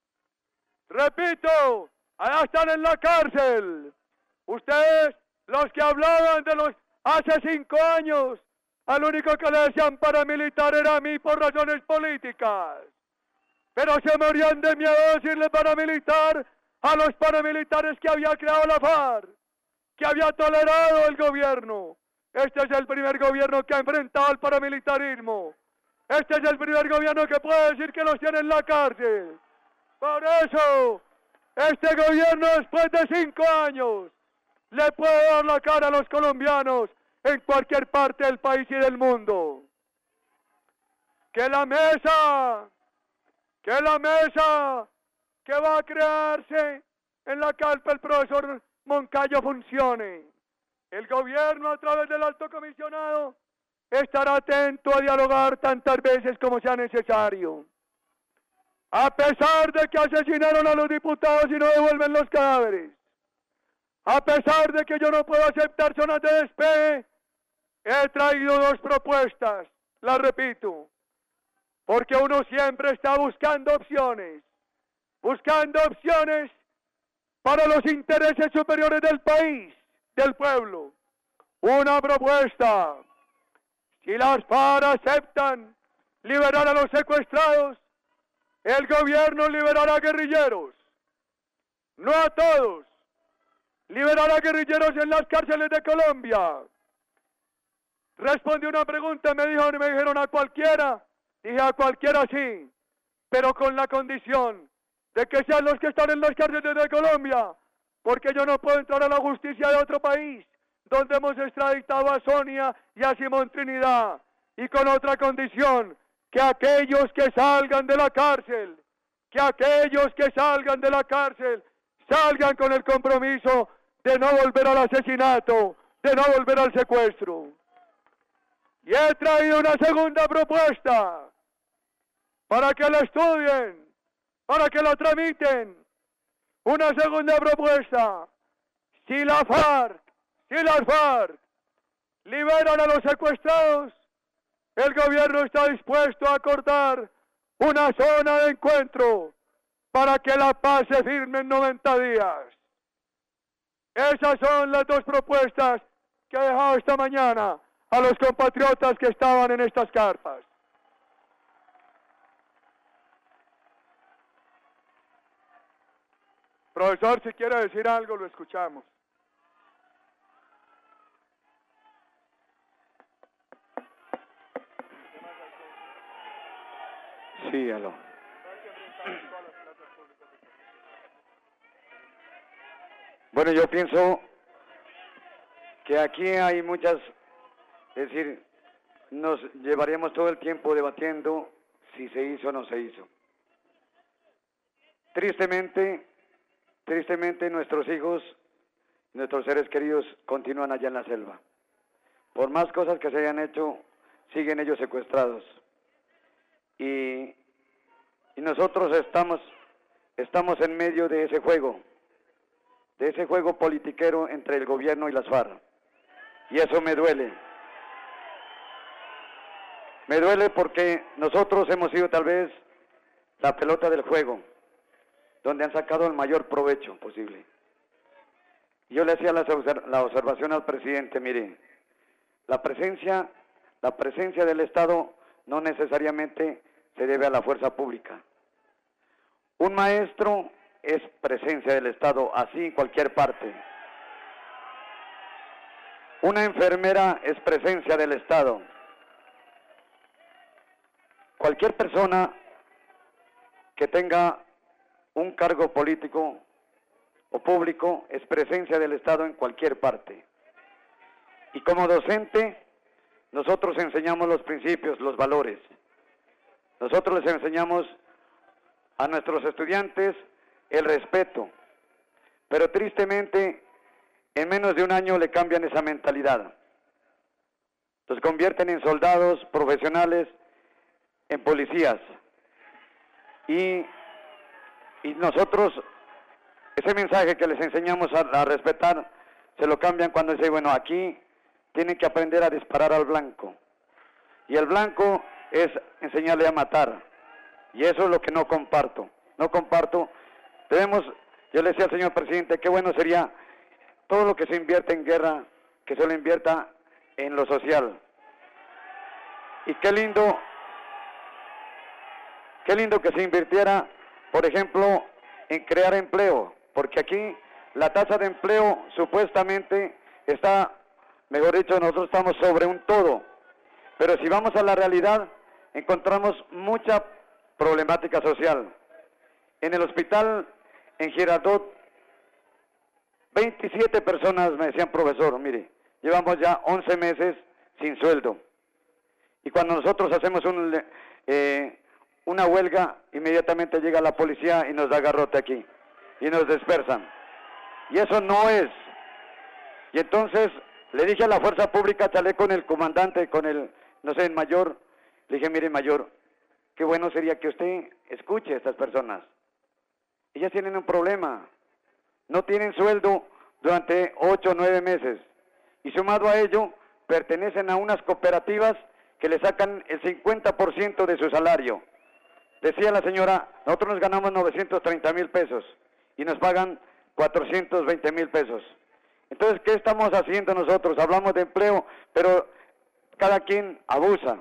Speaker 1: Repito, allá están en la cárcel. Ustedes, los que hablaban de los hace cinco años, al único que le decían paramilitar era a mí por razones políticas. Pero se morían de miedo de decirle paramilitar a los paramilitares que había creado la FARC, que había tolerado el gobierno. Este es el primer gobierno que ha enfrentado al paramilitarismo. Este es el primer gobierno que puede decir que los tiene en la cárcel. Por eso, este gobierno después de cinco años le puede dar la cara a los colombianos en cualquier parte del país y del mundo. Que la mesa, que la mesa que va a crearse en la carpa el profesor Moncayo funcione. El gobierno a través del alto comisionado estará atento a dialogar tantas veces como sea necesario. A pesar de que asesinaron a los diputados y no devuelven los cadáveres, a pesar de que yo no puedo aceptar zonas de despeje, he traído dos propuestas, las repito, porque uno siempre está buscando opciones, buscando opciones para los intereses superiores del país, del pueblo. Una propuesta, si las FARC aceptan liberar a los secuestrados, el gobierno liberará a guerrilleros, no a todos, liberará a guerrilleros en las cárceles de Colombia. Respondí una pregunta, me dijo, me dijeron a cualquiera, dije a cualquiera sí, pero con la condición de que sean los que están en las cárceles de Colombia, porque yo no puedo entrar a la justicia de otro país, donde hemos extraditado a Sonia y a Simón Trinidad, y con otra condición, que aquellos que salgan de la cárcel, que aquellos que salgan de la cárcel, salgan con el compromiso de no volver al asesinato, de no volver al secuestro. Y he traído una segunda propuesta, para que la estudien, para que la tramiten. Una segunda propuesta, si la FARC, si las FARC liberan a los secuestrados, el gobierno está dispuesto a acordar una zona de encuentro para que la paz se firme en noventa días. Esas son las dos propuestas que he dejado esta mañana a los compatriotas que estaban en estas carpas. Profesor, si quiere decir algo, lo escuchamos.
Speaker 3: Sí, aló. Bueno, yo pienso que aquí hay muchas, es decir, nos llevaríamos todo el tiempo debatiendo si se hizo o no se hizo. Tristemente, tristemente nuestros hijos, nuestros seres queridos continúan allá en la selva. Por más cosas que se hayan hecho, siguen ellos secuestrados. Y, y nosotros estamos, estamos en medio de ese juego, de ese juego politiquero entre el gobierno y las FARC. Y eso me duele. Me duele porque nosotros hemos sido tal vez la pelota del juego, donde han sacado el mayor provecho posible. Yo le hacía la, la observación al presidente, mire, la presencia, la presencia del Estado no necesariamente se debe a la fuerza pública. Un maestro es presencia del Estado, así en cualquier parte. Una enfermera es presencia del Estado. Cualquier persona que tenga un cargo político o público es presencia del Estado en cualquier parte. Y como docente, nosotros enseñamos los principios, los valores. Nosotros les enseñamos a nuestros estudiantes el respeto. Pero tristemente, en menos de un año le cambian esa mentalidad. Los convierten en soldados profesionales, en policías. Y, y nosotros, ese mensaje que les enseñamos a, a respetar, se lo cambian cuando dicen, bueno, aquí tienen que aprender a disparar al blanco. Y el blanco es enseñarle a matar. Y eso es lo que no comparto. No comparto. Debemos, yo le decía al señor presidente, qué bueno sería todo lo que se invierte en guerra, que se lo invierta en lo social. Y qué lindo, qué lindo que se invirtiera, por ejemplo, en crear empleo. Porque aquí la tasa de empleo supuestamente está, mejor dicho, nosotros estamos sobre un todo. Pero si vamos a la realidad, encontramos mucha problemática social. En el hospital, en Girardot, veintisiete personas me decían, profesor, mire, llevamos ya once meses sin sueldo. Y cuando nosotros hacemos un, eh, una huelga, inmediatamente llega la policía y nos da garrote aquí. Y nos dispersan. Y eso no es. Y entonces le dije a la fuerza pública, salí con el comandante, con el, no sé, el mayor, le dije, mire mayor, qué bueno sería que usted escuche a estas personas. Ellas tienen un problema, no tienen sueldo durante ocho o nueve meses. Y sumado a ello, pertenecen a unas cooperativas que le sacan el cincuenta por ciento de su salario. Decía la señora, nosotros nos ganamos novecientos treinta mil pesos y nos pagan cuatrocientos veinte mil pesos. Entonces, ¿qué estamos haciendo nosotros? Hablamos de empleo, pero cada quien abusa.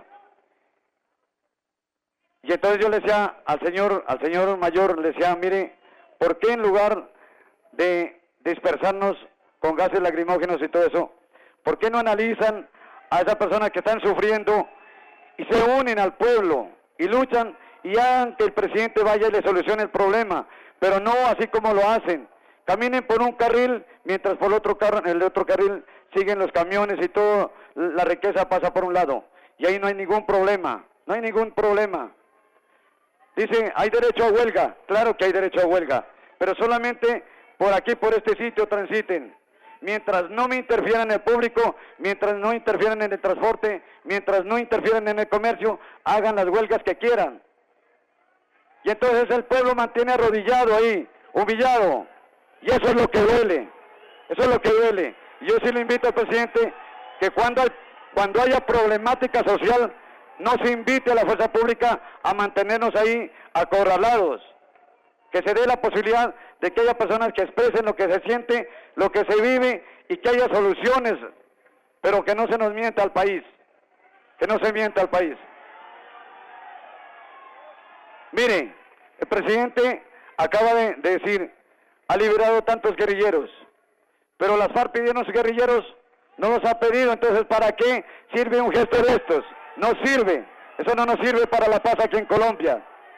Speaker 3: Y entonces yo le decía al señor, al señor mayor, le decía, mire, ¿por qué en lugar de dispersarnos con gases lacrimógenos y todo eso, por qué no analizan a esas personas que están sufriendo y se unen al pueblo y luchan y hagan que el presidente vaya y le solucione el problema? Pero no así como lo hacen. Caminen por un carril, mientras por el otro, car el otro carril siguen los camiones y toda la riqueza pasa por un lado. Y ahí no hay ningún problema, no hay ningún problema. Dicen, hay derecho a huelga, claro que hay derecho a huelga, pero solamente por aquí, por este sitio transiten. Mientras no me interfieran en el público, mientras no interfieran en el transporte, mientras no interfieran en el comercio, hagan las huelgas que quieran. Y entonces el pueblo mantiene arrodillado ahí, humillado. Y eso es lo que duele, eso es lo que duele. Y yo sí le invito al presidente que cuando, cuando haya problemática social, no se invite a la fuerza pública a mantenernos ahí acorralados. Que se dé la posibilidad de que haya personas que expresen lo que se siente, lo que se vive y que haya soluciones, pero que no se nos mienta al país, que no se mienta al país. Mire, el presidente acaba de, de decir, ha liberado tantos guerrilleros, pero las FARC pidieron los guerrilleros, no los ha pedido, entonces ¿para qué sirve un gesto de estos? No sirve, eso no nos sirve para la paz aquí en Colombia.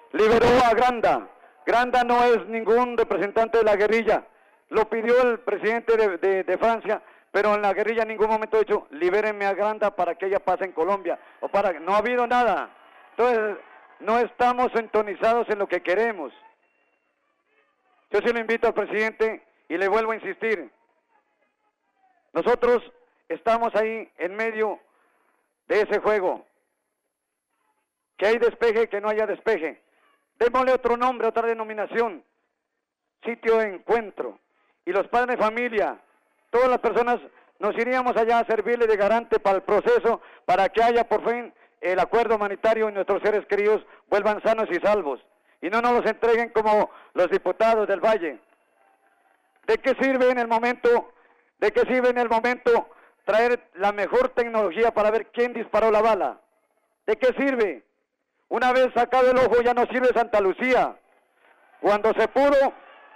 Speaker 3: liberó a Granda. Granda no es ningún representante de la guerrilla, lo pidió el presidente de, de, de Francia, pero en la guerrilla en ningún momento ha dicho, libérenme a Granda para que ella pase en Colombia, o para, no ha habido nada. Entonces, no estamos sintonizados en lo que queremos. Yo sí le invito al presidente y le vuelvo a insistir, nosotros estamos ahí en medio de ese juego, que hay despeje, que no haya despeje. Démosle otro nombre, otra denominación, sitio de encuentro. Y los padres de familia, todas las personas, nos iríamos allá a servirle de garante para el proceso, para que haya por fin el acuerdo humanitario y nuestros seres queridos vuelvan sanos y salvos. Y no nos los entreguen como los diputados del Valle. ¿De qué sirve en el momento, de qué sirve en el momento traer la mejor tecnología para ver quién disparó la bala? ¿De qué sirve? Una vez sacado el ojo ya no sirve Santa Lucía. Cuando se pudo,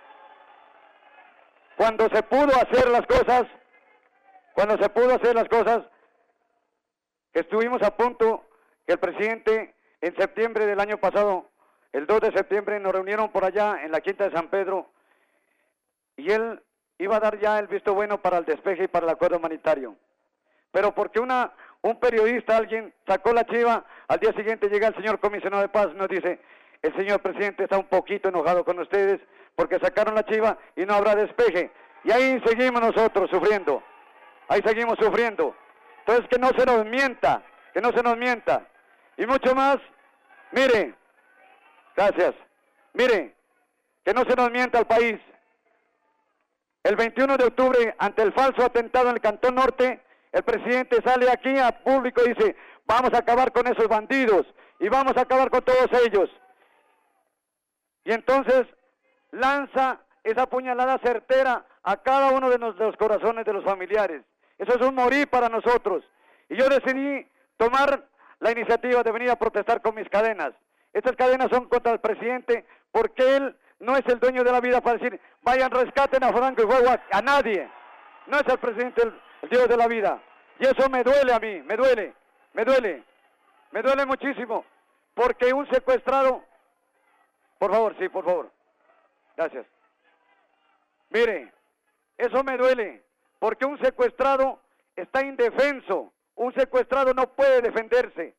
Speaker 3: cuando se pudo hacer las cosas, cuando se pudo hacer las cosas, estuvimos a punto que el presidente en septiembre del año pasado, el dos de septiembre, nos reunieron por allá en la Quinta de San Pedro y él iba a dar ya el visto bueno para el despeje y para el acuerdo humanitario. Pero porque una, un periodista, alguien sacó la chiva, al día siguiente llega el señor comisionado de paz y nos dice, el señor presidente está un poquito enojado con ustedes porque sacaron la chiva y no habrá despeje. Y ahí seguimos nosotros sufriendo, ahí seguimos sufriendo. Entonces que no se nos mienta, que no se nos mienta. Y mucho más, mire, gracias, mire, que no se nos mienta al país. El veintiuno de octubre, ante el falso atentado en el Cantón Norte, el presidente sale aquí a público y dice, vamos a acabar con esos bandidos y vamos a acabar con todos ellos. Y entonces lanza esa puñalada certera a cada uno de los, de los corazones de los familiares. Eso es un morir para nosotros. Y yo decidí tomar la iniciativa de venir a protestar con mis cadenas. Estas cadenas son contra el presidente porque él no es el dueño de la vida para decir, vayan, rescaten a Franco y Fuego, a, a nadie. No es el presidente el, el Dios de la vida. Y eso me duele a mí, me duele, me duele, me duele muchísimo. Porque un secuestrado, por favor, sí, por favor, gracias. Mire, eso me duele, porque un secuestrado está indefenso, un secuestrado no puede defenderse.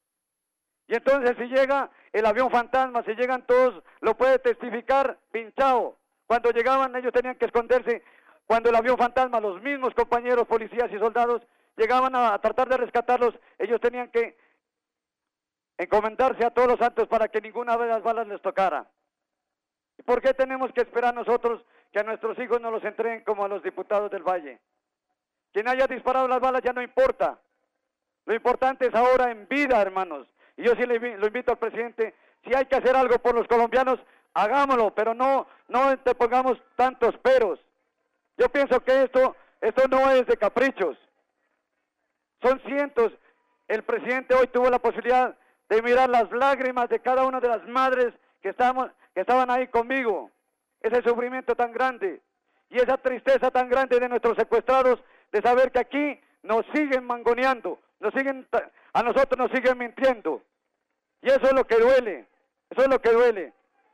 Speaker 3: Y entonces si llega el avión fantasma, si llegan todos, lo puede testificar Pinchao. Cuando llegaban ellos tenían que esconderse. Cuando el avión fantasma, los mismos compañeros, policías y soldados, llegaban a, a tratar de rescatarlos, ellos tenían que encomendarse a todos los santos para que ninguna de las balas les tocara. ¿Y por qué tenemos que esperar nosotros que a nuestros hijos nos los entreguen como a los diputados del Valle? Quien haya disparado las balas ya no importa. Lo importante es ahora en vida, hermanos. Y yo sí le, lo invito al presidente, si hay que hacer algo por los colombianos, hagámoslo, pero no, no te pongamos tantos peros. Yo pienso que esto, esto no es de caprichos. Son cientos. El presidente hoy tuvo la posibilidad de mirar las lágrimas de cada una de las madres que, estamos, que estaban ahí conmigo. Ese sufrimiento tan grande y esa tristeza tan grande de nuestros secuestrados, de saber que aquí nos siguen mangoneando, nos siguen, a nosotros nos siguen mintiendo. Y eso es lo que duele, eso es lo que duele.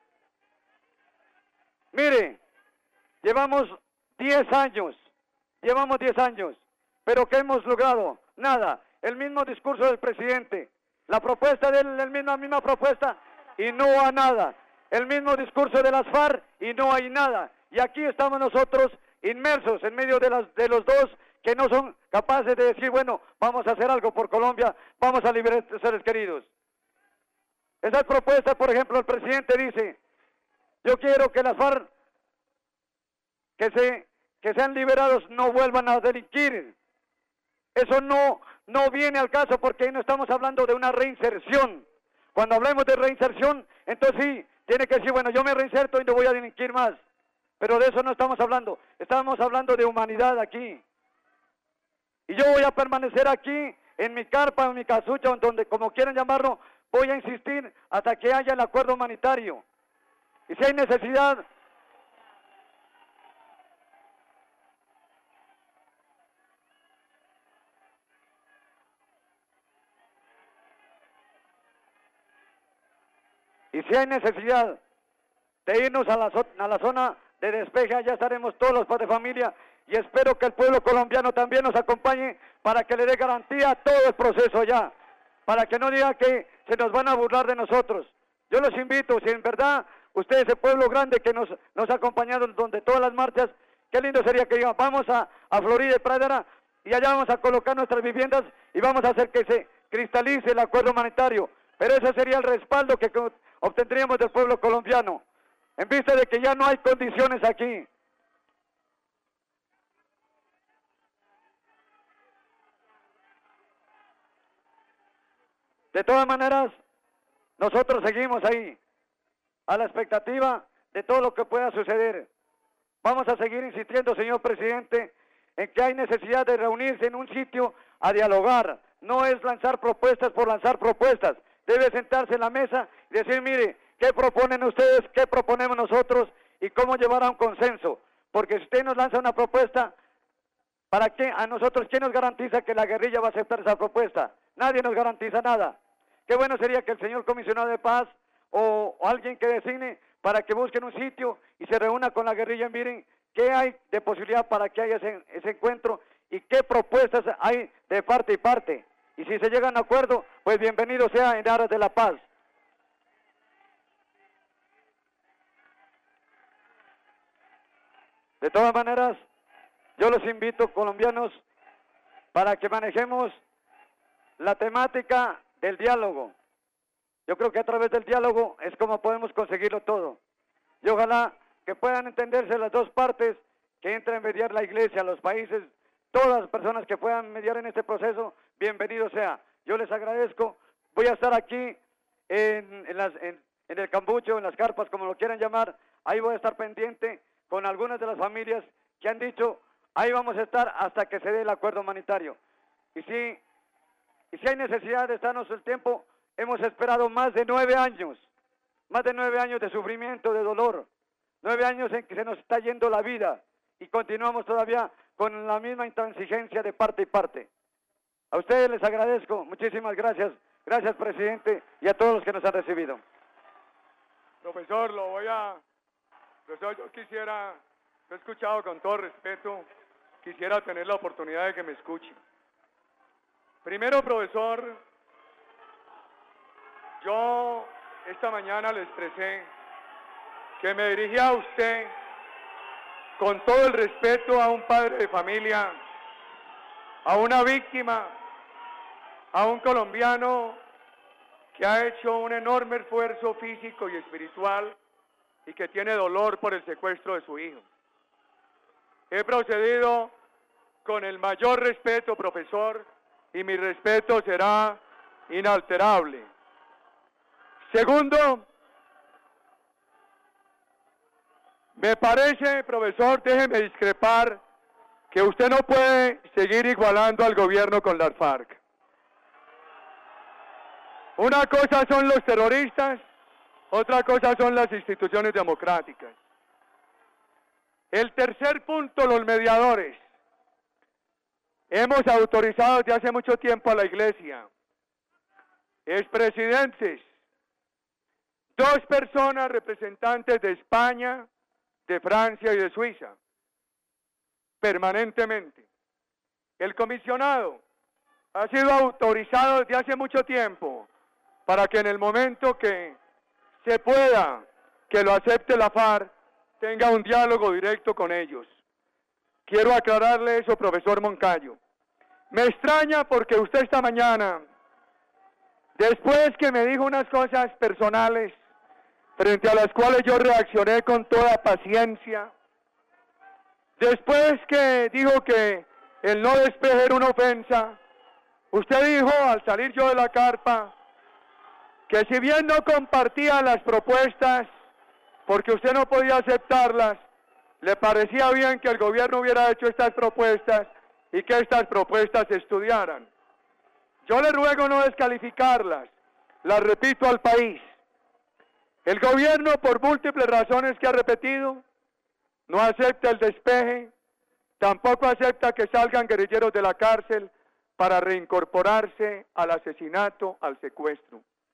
Speaker 3: Mire, llevamos diez años, llevamos diez años, pero ¿qué hemos logrado? Nada. El mismo discurso del presidente, la propuesta de él, la misma, misma propuesta y no a nada. El mismo discurso de las FARC y no hay nada. Y aquí estamos nosotros inmersos en medio de, las, de los dos que no son capaces de decir, bueno, vamos a hacer algo por Colombia, vamos a liberar a nuestros seres queridos. Esas propuestas, por ejemplo, el presidente dice, yo quiero que las FARC que, se, que sean liberados no vuelvan a delinquir. Eso no, no viene al caso porque ahí no estamos hablando de una reinserción. Cuando hablemos de reinserción, entonces sí, tiene que decir, bueno, yo me reinserto y no voy a delinquir más. Pero de eso no estamos hablando. Estamos hablando de humanidad aquí. Y yo voy a permanecer aquí, en mi carpa, en mi casucha, en donde, como quieran llamarlo, voy a insistir hasta que haya el acuerdo humanitario. Y si hay necesidad... Y si hay necesidad de irnos a la, a la zona de despeje, allá estaremos todos los padres de familia, y espero que el pueblo colombiano también nos acompañe para que le dé garantía a todo el proceso allá, para que no diga que se nos van a burlar de nosotros. Yo los invito, si en verdad ustedes, el pueblo grande que nos, nos ha acompañado donde todas las marchas, qué lindo sería que digan, vamos a, a Florida y Pradera, y allá vamos a colocar nuestras viviendas y vamos a hacer que se cristalice el acuerdo humanitario. Pero ese sería el respaldo que obtendríamos del pueblo colombiano, en vista de que ya no hay condiciones aquí. De todas maneras, nosotros seguimos ahí, a la expectativa de todo lo que pueda suceder. Vamos a seguir insistiendo, señor presidente, en que hay necesidad de reunirse en un sitio a dialogar. No es lanzar propuestas por lanzar propuestas. Debe sentarse en la mesa y decir, mire, ¿qué proponen ustedes? ¿Qué proponemos nosotros? Y cómo llevar a un consenso. Porque si usted nos lanza una propuesta, ¿para qué? A nosotros, ¿quién nos garantiza que la guerrilla va a aceptar esa propuesta? Nadie nos garantiza nada. Qué bueno sería que el señor comisionado de paz o, o alguien que designe para que busquen un sitio y se reúna con la guerrilla y miren qué hay de posibilidad para que haya ese, ese encuentro y qué propuestas hay de parte y parte. Y si se llega a un acuerdo, pues bienvenido sea en aras de la paz. De todas maneras, yo los invito, colombianos, para que manejemos la temática del diálogo. Yo creo que a través del diálogo es como podemos conseguirlo todo. Y ojalá que puedan entenderse las dos partes, que entra a mediar la iglesia, los países, todas las personas que puedan mediar en este proceso, bienvenido sea. Yo les agradezco. Voy a estar aquí en, en, las, en, en el cambucho, en las carpas, como lo quieran llamar. Ahí voy a estar pendiente con algunas de las familias que han dicho, ahí vamos a estar hasta que se dé el acuerdo humanitario. Y si, y si hay necesidad de estarnos el tiempo, hemos esperado más de nueve años, más de nueve años de sufrimiento, de dolor, nueve años en que se nos está yendo la vida y continuamos todavía con la misma intransigencia de parte y parte. A ustedes les agradezco, muchísimas gracias, gracias presidente y a todos los que nos han recibido.
Speaker 1: Profesor, lo voy a... Profesor, yo quisiera, lo he escuchado con todo respeto, quisiera tener la oportunidad de que me escuche. Primero, profesor, yo esta mañana le expresé que me dirigía a usted con todo el respeto a un padre de familia, a una víctima, a un colombiano que ha hecho un enorme esfuerzo físico y espiritual y que tiene dolor por el secuestro de su hijo. He procedido con el mayor respeto, profesor, y mi respeto será inalterable. Segundo, me parece, profesor, déjeme discrepar, que usted no puede seguir igualando al gobierno con las FARC. Una cosa son los terroristas, otra cosa son las instituciones democráticas. El tercer punto, los mediadores. Hemos autorizado desde hace mucho tiempo a la Iglesia, expresidentes, dos personas representantes de España, de Francia y de Suiza, permanentemente. El comisionado ha sido autorizado desde hace mucho tiempo para que en el momento que se pueda, que lo acepte la FARC, tenga un diálogo directo con ellos. Quiero aclararle eso, profesor Moncayo. Me extraña porque usted esta mañana, después que me dijo unas cosas personales, frente a las cuales yo reaccioné con toda paciencia, después que dijo que el no despeje era una ofensa, usted dijo al salir yo de la carpa, que si bien no compartía las propuestas, porque usted no podía aceptarlas, le parecía bien que el gobierno hubiera hecho estas propuestas y que estas propuestas se estudiaran. Yo le ruego no descalificarlas, las repito al país. El gobierno, por múltiples razones que ha repetido, no acepta el despeje, tampoco acepta que salgan guerrilleros de la cárcel para reincorporarse al asesinato, al secuestro.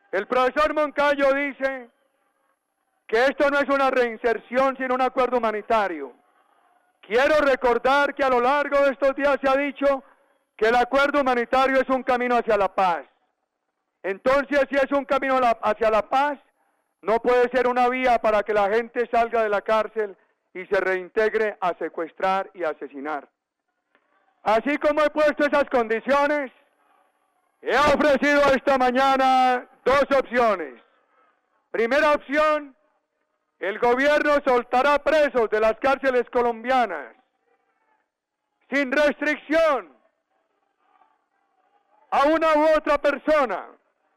Speaker 1: El profesor Moncayo dice que esto no es una reinserción, sino un acuerdo humanitario. Quiero recordar que a lo largo de estos días se ha dicho que el acuerdo humanitario es un camino hacia la paz. Entonces, si es un camino hacia la paz, no puede ser una vía para que la gente salga de la cárcel y se reintegre a secuestrar y asesinar. Así como he puesto esas condiciones, he ofrecido esta mañana dos opciones. Primera opción, el gobierno soltará presos de las cárceles colombianas sin restricción a una u otra persona,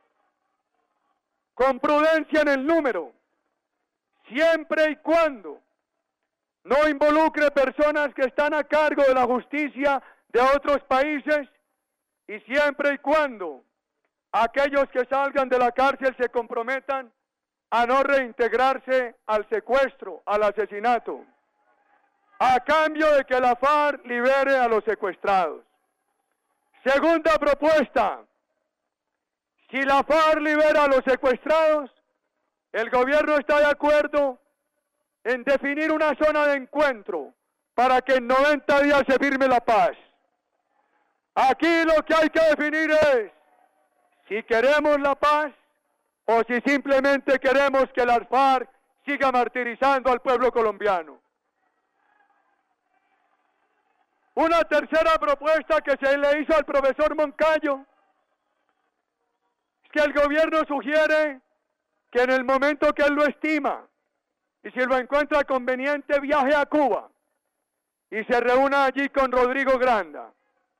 Speaker 1: con prudencia en el número, siempre y cuando no involucre personas que están a cargo de la justicia de otros países y siempre y cuando aquellos que salgan de la cárcel se comprometan a no reintegrarse al secuestro, al asesinato, a cambio de que la FARC libere a los secuestrados. Segunda propuesta, si la FARC libera a los secuestrados, el gobierno está de acuerdo en definir una zona de encuentro para que en noventa días se firme la paz. Aquí lo que hay que definir es si queremos la paz o si simplemente queremos que la FARC siga martirizando al pueblo colombiano. Una tercera propuesta que se le hizo al profesor Moncayo es que el gobierno sugiere que en el momento que él lo estima y si lo encuentra conveniente viaje a Cuba y se reúna allí con Rodrigo Granda.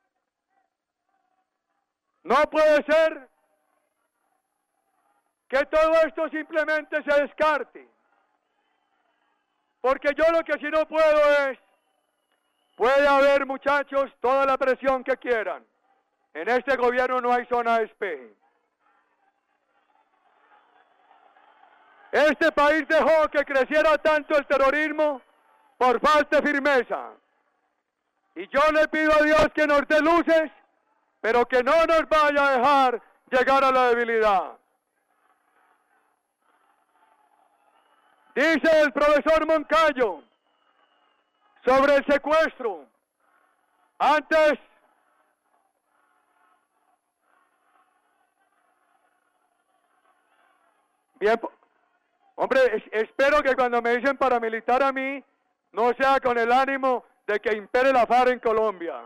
Speaker 1: No puede ser que todo esto simplemente se descarte, porque yo lo que sí no puedo es, puede haber muchachos toda la presión que quieran, en este gobierno no hay zona de despeje. Este país dejó que creciera tanto el terrorismo por falta de firmeza, y yo le pido a Dios que nos dé luces, pero que no nos vaya a dejar llegar a la debilidad. Dice el profesor Moncayo sobre el secuestro. Antes, bien, hombre, es, espero que cuando me dicen paramilitar a mí, no sea con el ánimo de que impere la FARC en Colombia.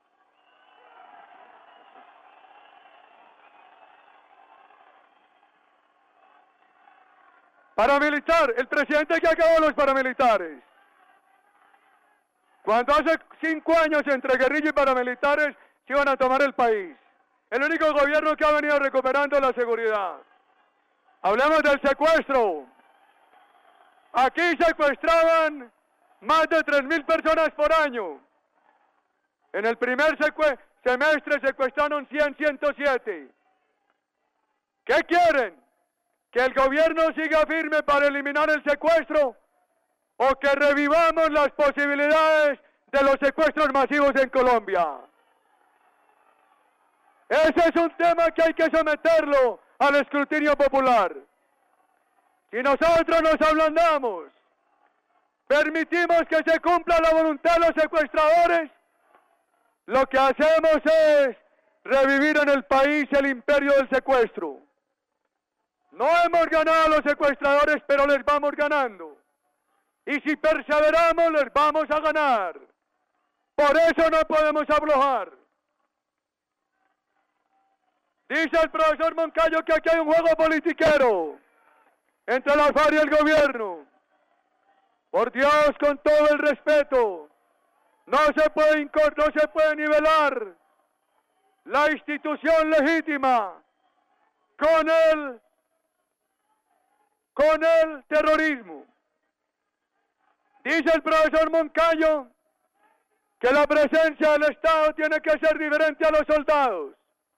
Speaker 1: Paramilitar, el presidente que acabó los paramilitares. Cuando hace cinco años entre guerrilla y paramilitares se iban a tomar el país. El único gobierno que ha venido recuperando la seguridad. Hablemos del secuestro. Aquí secuestraban más de tres mil personas por año. En el primer semestre secuestraron cien, ciento siete. ¿Qué quieren? ¿Que el gobierno siga firme para eliminar el secuestro o que revivamos las posibilidades de los secuestros masivos en Colombia? Ese es un tema que hay que someterlo al escrutinio popular. Si nosotros nos ablandamos, permitimos que se cumpla la voluntad de los secuestradores, lo que hacemos es revivir en el país el imperio del secuestro. No hemos ganado a los secuestradores, pero les vamos ganando. Y si perseveramos, les vamos a ganar. Por eso no podemos aflojar. Dice el profesor Moncayo que aquí hay un juego politiquero entre la FARC y el gobierno. Por Dios, con todo el respeto, no se puede, no se puede nivelar la institución legítima con el con el terrorismo. Dice el profesor Moncayo que la presencia del Estado tiene que ser diferente a los soldados.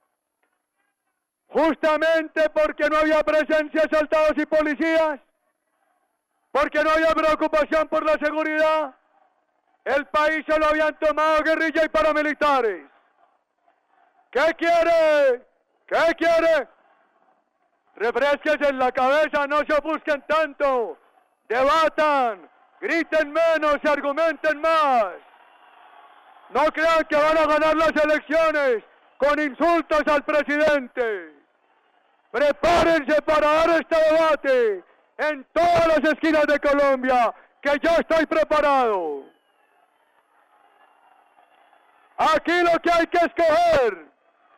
Speaker 1: Justamente porque no había presencia de soldados y policías, porque no había preocupación por la seguridad, el país se lo habían tomado guerrilla y paramilitares. ¿Qué quiere? ¿Qué quiere? refresquense en la cabeza, no se ofusquen tanto, debatan, griten menos y argumenten más. No crean que van a ganar las elecciones con insultos al presidente. Prepárense para dar este debate en todas las esquinas de Colombia, que yo estoy preparado. Aquí lo que hay que escoger,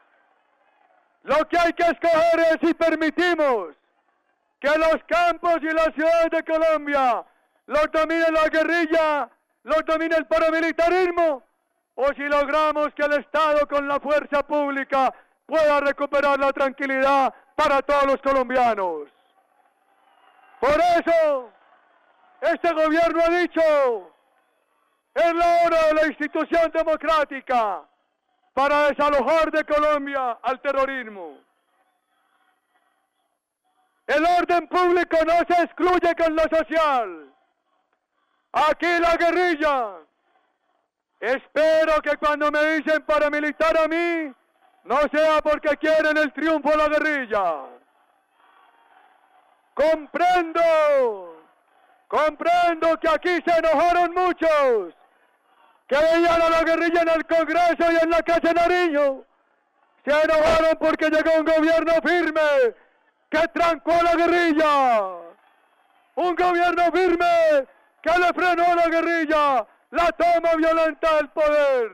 Speaker 1: lo que hay que escoger es si permitimos que los campos y las ciudades de Colombia los domine la guerrilla, los domine el paramilitarismo, o si logramos que el Estado con la fuerza pública pueda recuperar la tranquilidad para todos los colombianos. Por eso, este gobierno ha dicho, es la hora de la institución democrática para desalojar de Colombia al terrorismo. El orden público no se excluye con lo social. Aquí la guerrilla. Espero que cuando me dicen paramilitar a mí, no sea porque quieren el triunfo de la guerrilla. Comprendo, comprendo que aquí se enojaron muchos, que veían a la guerrilla en el Congreso y en la Casa de Nariño. Se enojaron porque llegó un gobierno firme que trancó a la guerrilla. Un gobierno firme que le frenó a la guerrilla la toma violenta del poder.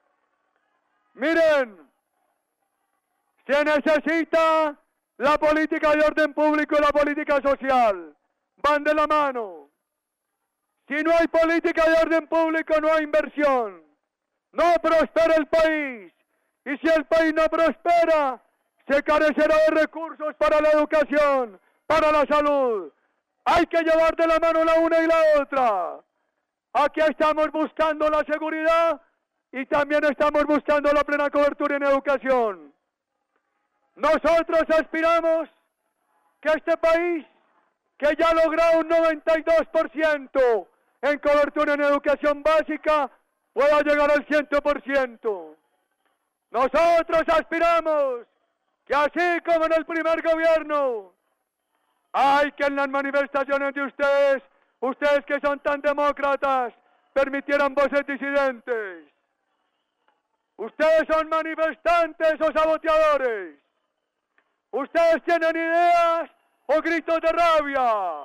Speaker 1: Miren, se necesita la política de orden público y la política social. Van de la mano. Si no hay política de orden público, no hay inversión. No prospera el país. Y si el país no prospera, se carecerá de recursos para la educación, para la salud. Hay que llevar de la mano la una y la otra. Aquí estamos buscando la seguridad y también estamos buscando la plena cobertura en educación. Nosotros aspiramos que este país, que ya ha logrado un noventa y dos por ciento en cobertura en educación básica, pueda llegar al cien por ciento. Nosotros aspiramos que así como en el primer gobierno, hay que en las manifestaciones de ustedes, ustedes que son tan demócratas, permitieran voces disidentes. Ustedes son manifestantes o saboteadores. Ustedes tienen ideas o gritos de rabia.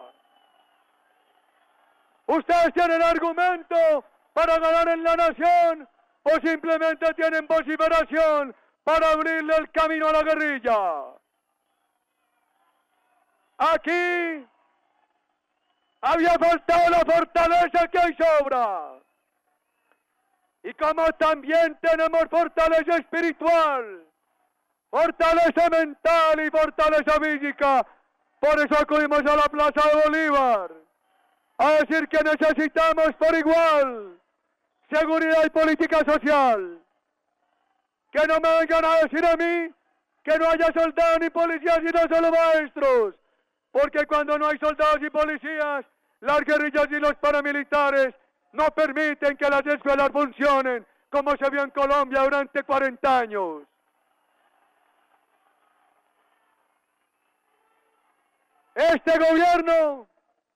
Speaker 1: Ustedes tienen argumento para ganar en la nación o simplemente tienen vociferación para abrirle el camino a la guerrilla. Aquí había faltado la fortaleza que hoy sobra. Y como también tenemos fortaleza espiritual, fortaleza mental y fortaleza física, por eso acudimos a la Plaza de Bolívar a decir que necesitamos por igual seguridad y política social. Que no me vengan a decir a mí que no haya soldados ni policías sino solo maestros, porque cuando no hay soldados y policías, las guerrillas y los paramilitares no permiten que las escuelas funcionen como se vio en Colombia durante cuarenta años. Este gobierno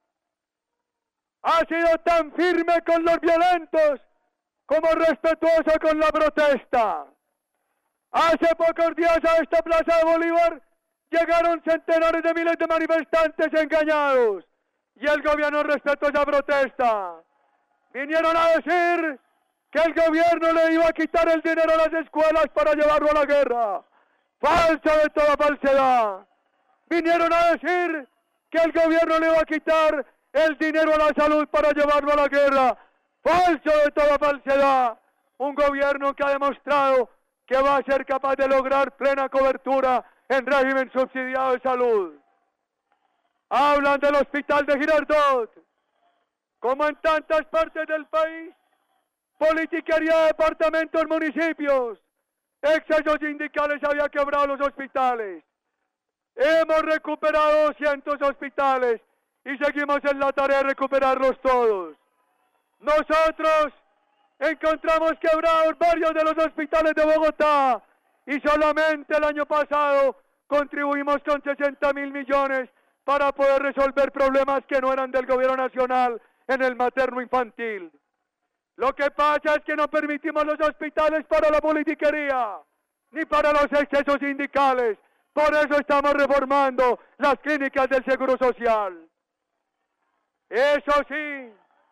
Speaker 1: ha sido tan firme con los violentos como respetuoso con la protesta. Hace pocos días a esta Plaza de Bolívar llegaron centenares de miles de manifestantes engañados y el gobierno respetó esa protesta. Vinieron a decir que el gobierno le iba a quitar el dinero a las escuelas para llevarlo a la guerra. Falso de toda falsedad. Vinieron a decir que el gobierno le iba a quitar el dinero a la salud para llevarlo a la guerra. Falso de toda falsedad. Un gobierno que ha demostrado que va a ser capaz de lograr plena cobertura en régimen subsidiado de salud. Hablan del hospital de Girardot. Como en tantas partes del país, politiquería de departamentos, municipios, excesos sindicales había quebrado los hospitales. Hemos recuperado doscientos hospitales y seguimos en la tarea de recuperarlos todos. Nosotros encontramos quebrados varios de los hospitales de Bogotá y solamente el año pasado contribuimos con sesenta mil millones para poder resolver problemas que no eran del gobierno nacional en el materno infantil. Lo que pasa es que no permitimos los hospitales para la politiquería, ni para los excesos sindicales. Por eso estamos reformando las clínicas del Seguro Social. Eso sí,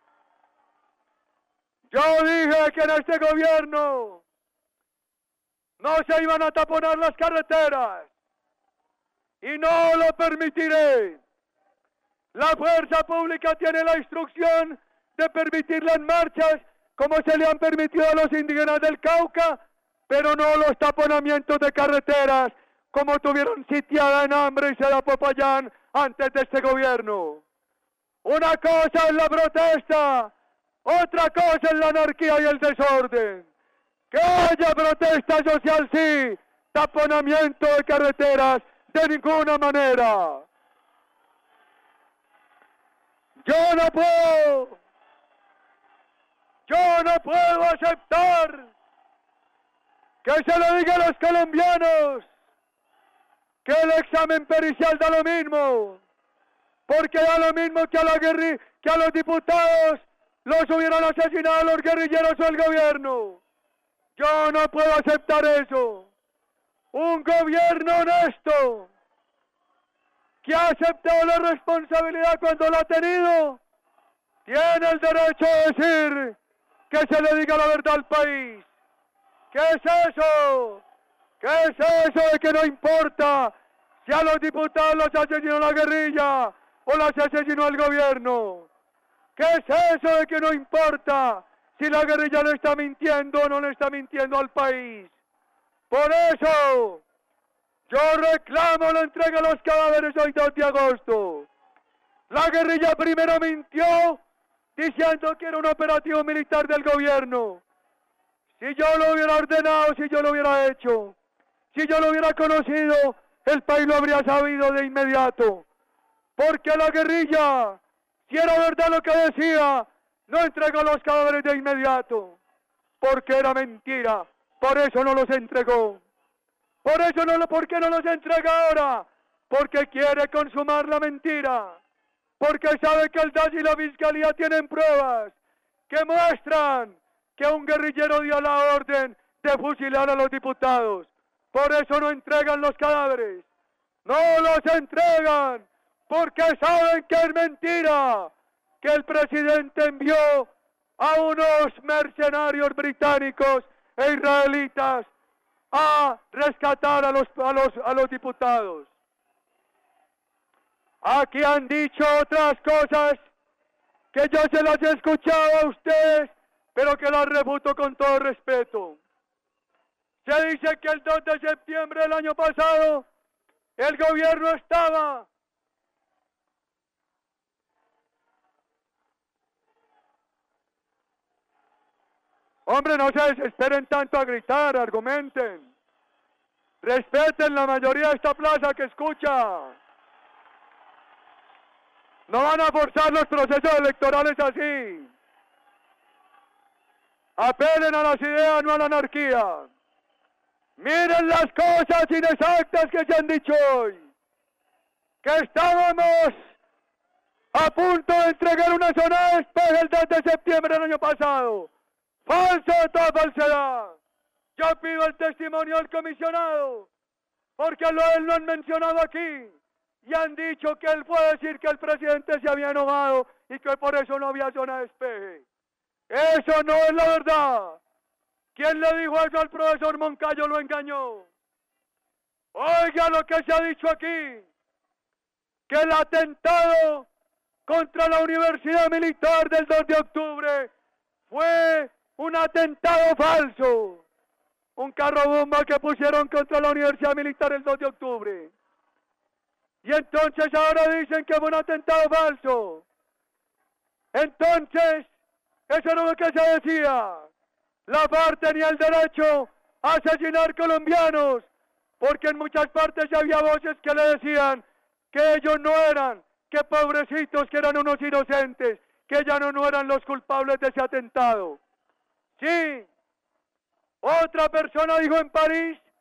Speaker 1: yo dije que en este gobierno no se iban a taponar las carreteras y no lo permitiré. La fuerza pública tiene la instrucción de permitir las marchas como se le han permitido a los indígenas del Cauca, pero no los taponamientos de carreteras como tuvieron sitiada en Hambre y Seda Popayán antes de este gobierno. Una cosa es la protesta, otra cosa es la anarquía y el desorden. Que haya protesta social sí, taponamiento de carreteras de ninguna manera. Yo no puedo, yo no puedo aceptar que se le diga a los colombianos que el examen pericial da lo mismo, porque da lo mismo que a la guerri que a los diputados los hubieran asesinado los guerrilleros o el gobierno. Yo no puedo aceptar eso. Un gobierno honesto, que ha aceptado la responsabilidad cuando la ha tenido, tiene el derecho a decir que se le diga la verdad al país. ¿Qué es eso? ¿Qué es eso de que no importa si a los diputados los asesinó la guerrilla o los asesinó el gobierno? ¿Qué es eso de que no importa si la guerrilla le está mintiendo o no le está mintiendo al país? Por eso yo reclamo la entrega de los cadáveres hoy dos de agosto. La guerrilla primero mintió diciendo que era un operativo militar del gobierno. Si yo lo hubiera ordenado, si yo lo hubiera hecho, si yo lo hubiera conocido, el país lo habría sabido de inmediato. Porque la guerrilla, si era verdad lo que decía, no entregó los cadáveres de inmediato. Porque era mentira, por eso no los entregó. Por eso no lo, ¿por qué no los entrega ahora? Porque quiere consumar la mentira. Porque sabe que el D A S y la Fiscalía tienen pruebas que muestran que un guerrillero dio la orden de fusilar a los diputados. Por eso no entregan los cadáveres. No los entregan porque saben que es mentira, que el presidente envió a unos mercenarios británicos e israelitas a rescatar a los, a los, a los diputados. Aquí han dicho otras cosas que yo se las he escuchado a ustedes, pero que las refuto con todo respeto. Se dice que el dos de septiembre del año pasado el gobierno estaba Hombre, no se desesperen tanto a gritar, argumenten. Respeten la mayoría de esta plaza que escucha. No van a forzar los procesos electorales así. Apelen a las ideas, no a la anarquía. Miren las cosas inexactas que se han dicho hoy. Que estábamos a punto de entregar una zona de despeje el dos de septiembre del año pasado. Falso de toda falsedad. Yo pido el testimonio del comisionado, porque lo él lo han mencionado aquí, y han dicho que él fue a decir que el presidente se había enojado y que por eso no había zona de despeje. Eso no es la verdad. ¿Quién le dijo eso al profesor Moncayo? Lo engañó. Oiga lo que se ha dicho aquí, que el atentado contra la Universidad Militar del dos de octubre fue un atentado falso, un carro bomba que pusieron contra la Universidad Militar el dos de octubre. Y entonces ahora dicen que fue un atentado falso. Entonces, eso era lo que se decía. La FARC tenía el derecho a asesinar colombianos, porque en muchas partes había voces que le decían que ellos no eran, que pobrecitos, que eran unos inocentes, que ya no, no eran los culpables de ese atentado. Sí, otra persona dijo en París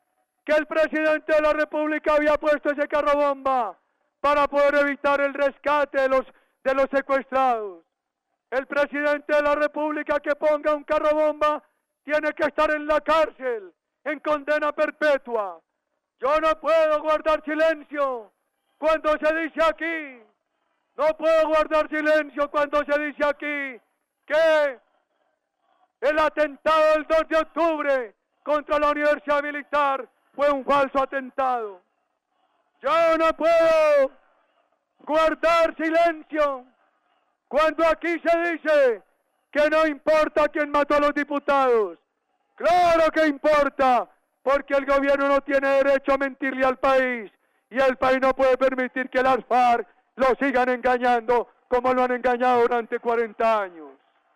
Speaker 5: que el presidente de la República había puesto ese carro bomba para poder evitar el rescate de los, de los secuestrados. El presidente de la República que ponga un carro bomba tiene que estar en la cárcel, en condena perpetua. Yo no puedo guardar silencio cuando se dice aquí, no puedo guardar silencio cuando se dice aquí que el atentado del dos de octubre contra la Universidad Militar fue un falso atentado. Yo no puedo guardar silencio cuando aquí se dice que no importa quién mató a los diputados. Claro que importa, porque el gobierno no tiene derecho a mentirle al país y el país no puede permitir que las FARC lo sigan engañando como lo han engañado durante cuarenta años.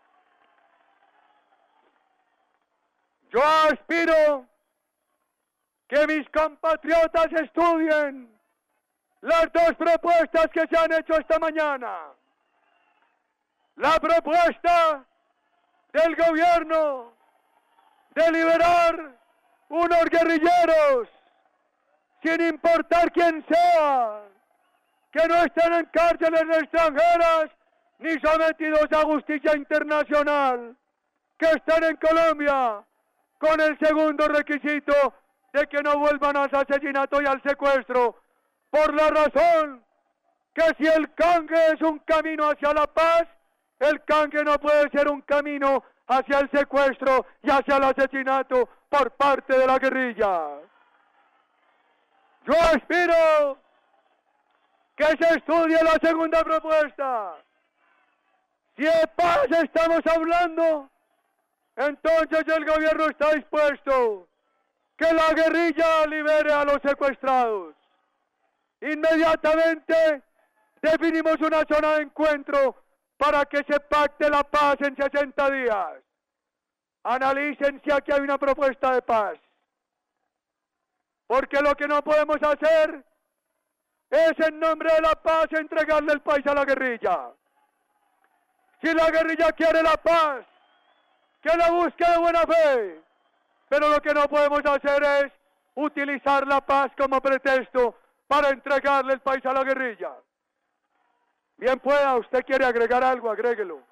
Speaker 5: Yo aspiro que mis compatriotas estudien las dos propuestas que se han hecho esta mañana. La propuesta del gobierno de liberar unos guerrilleros, sin importar quién sea, que no estén en cárceles extranjeras ni sometidos a justicia internacional, que estén en Colombia, con el segundo requisito de que no vuelvan al asesinato y al secuestro, por la razón que si el canje es un camino hacia la paz, el canje no puede ser un camino hacia el secuestro y hacia el asesinato por parte de la guerrilla. Yo aspiro que se estudie la segunda propuesta. Si de paz estamos hablando, entonces el gobierno está dispuesto que la guerrilla libere a los secuestrados. Inmediatamente definimos una zona de encuentro para que se pacte la paz en sesenta días. Analicen si aquí hay una propuesta de paz. Porque lo que no podemos hacer es en nombre de la paz entregarle el país a la guerrilla. Si la guerrilla quiere la paz, que la busque de buena fe. Pero lo que no podemos hacer es utilizar la paz como pretexto para entregarle el país a la guerrilla. Bien pueda, usted quiere agregar algo, agréguelo.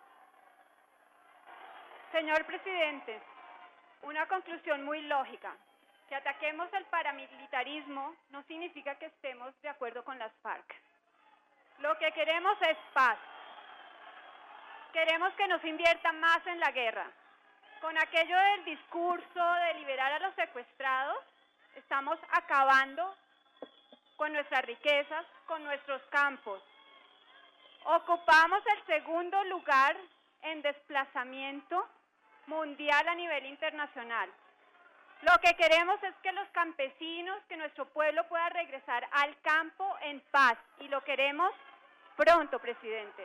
Speaker 4: Señor presidente, una conclusión muy lógica. Que ataquemos el paramilitarismo no significa que estemos de acuerdo con las FARC. Lo que queremos es paz. Queremos que nos inviertan más en la guerra. Con aquello del discurso de liberar a los secuestrados, estamos acabando con nuestras riquezas, con nuestros campos. Ocupamos el segundo lugar en desplazamiento mundial a nivel internacional. Lo que queremos es que los campesinos, que nuestro pueblo pueda regresar al campo en paz, y lo queremos pronto, presidente.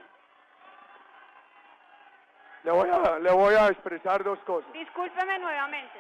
Speaker 5: Le voy a, le voy a expresar dos cosas.
Speaker 4: Discúlpeme nuevamente.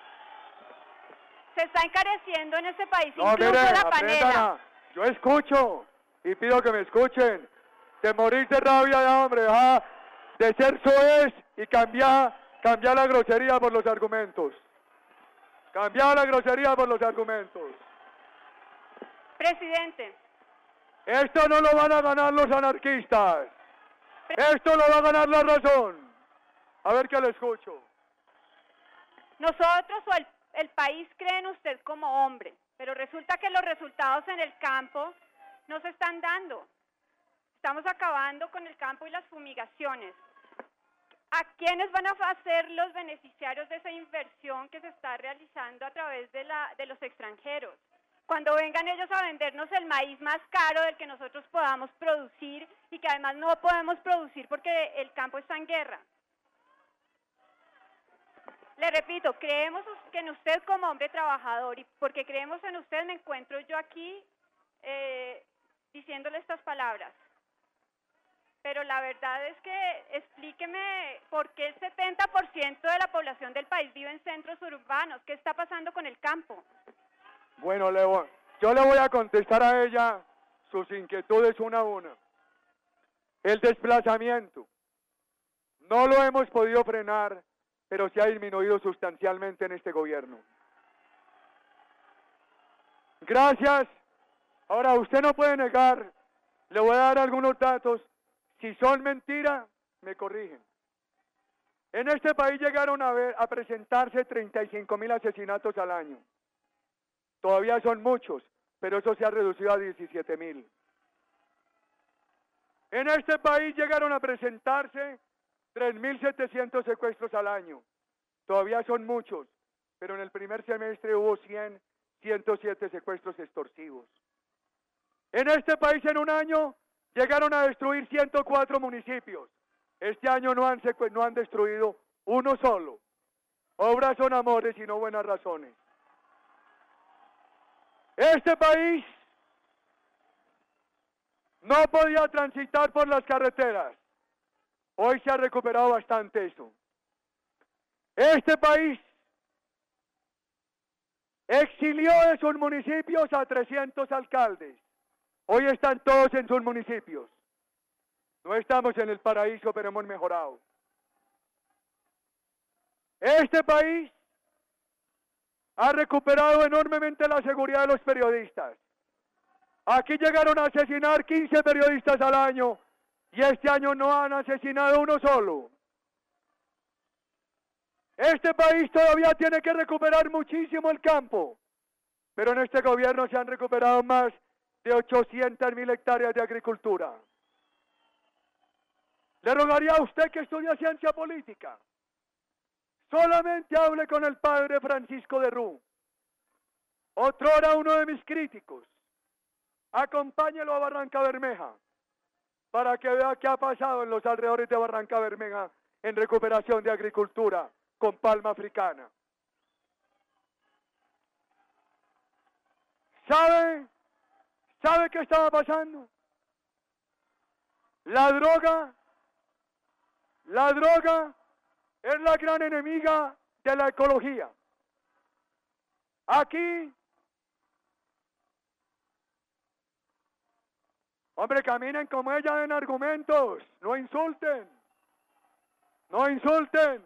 Speaker 4: Se está encareciendo en este país
Speaker 5: No,
Speaker 4: incluso
Speaker 5: mire,
Speaker 4: la panela.
Speaker 5: Yo escucho y pido que me escuchen. De morir de rabia, ya, hombre, deja de ser soez y cambiar, cambiar la grosería por los argumentos. Cambiar la grosería por los argumentos.
Speaker 4: Presidente.
Speaker 5: Esto no lo van a ganar los anarquistas. Esto lo va a ganar la razón. A ver qué le escucho.
Speaker 4: Nosotros o el, el país cree en usted como hombre, pero resulta que los resultados en el campo no se están dando. Estamos acabando con el campo y las fumigaciones. ¿A quiénes van a ser los beneficiarios de esa inversión que se está realizando a través de, la, de los extranjeros? Cuando vengan ellos a vendernos el maíz más caro del que nosotros podamos producir y que además no podemos producir porque el campo está en guerra. Le repito, creemos en usted como hombre trabajador y porque creemos en usted me encuentro yo aquí eh, diciéndole estas palabras. Pero la verdad es que explíqueme por qué el setenta por ciento de la población del país vive en centros urbanos. ¿Qué está pasando con el campo?
Speaker 5: Bueno, le voy, yo le voy a contestar a ella sus inquietudes una a una. El desplazamiento. No lo hemos podido frenar, pero se ha disminuido sustancialmente en este gobierno. Gracias. Ahora, usted no puede negar, le voy a dar algunos datos. Si son mentira, me corrigen. En este país llegaron a, ver, a presentarse treinta y cinco mil asesinatos al año. Todavía son muchos, pero eso se ha reducido a diecisiete mil. En este país llegaron a presentarse tres mil setecientos secuestros al año. Todavía son muchos, pero en el primer semestre hubo cien, ciento siete secuestros extorsivos. En este país en un año llegaron a destruir ciento cuatro municipios. Este año no han, no han destruido uno solo. Obras son amores y no buenas razones. Este país no podía transitar por las carreteras. Hoy se ha recuperado bastante eso. Este país exilió de sus municipios a trescientos alcaldes. Hoy están todos en sus municipios. No estamos en el paraíso, pero hemos mejorado. Este país ha recuperado enormemente la seguridad de los periodistas. Aquí llegaron a asesinar quince periodistas al año y este año no han asesinado uno solo. Este país todavía tiene que recuperar muchísimo el campo, pero en este gobierno se han recuperado más de ochocientas mil hectáreas de agricultura. Le rogaría a usted que estudie ciencia política. Solamente hable con el padre Francisco de Rú. Otrora uno de mis críticos. Acompáñelo a Barranca Bermeja para que vea qué ha pasado en los alrededores de Barranca Bermeja en recuperación de agricultura con palma africana. ¿Sabe? ¿Sabe qué estaba pasando? La droga, la droga es la gran enemiga de la ecología. Aquí, hombre, caminen como ella den argumentos, no insulten, no insulten.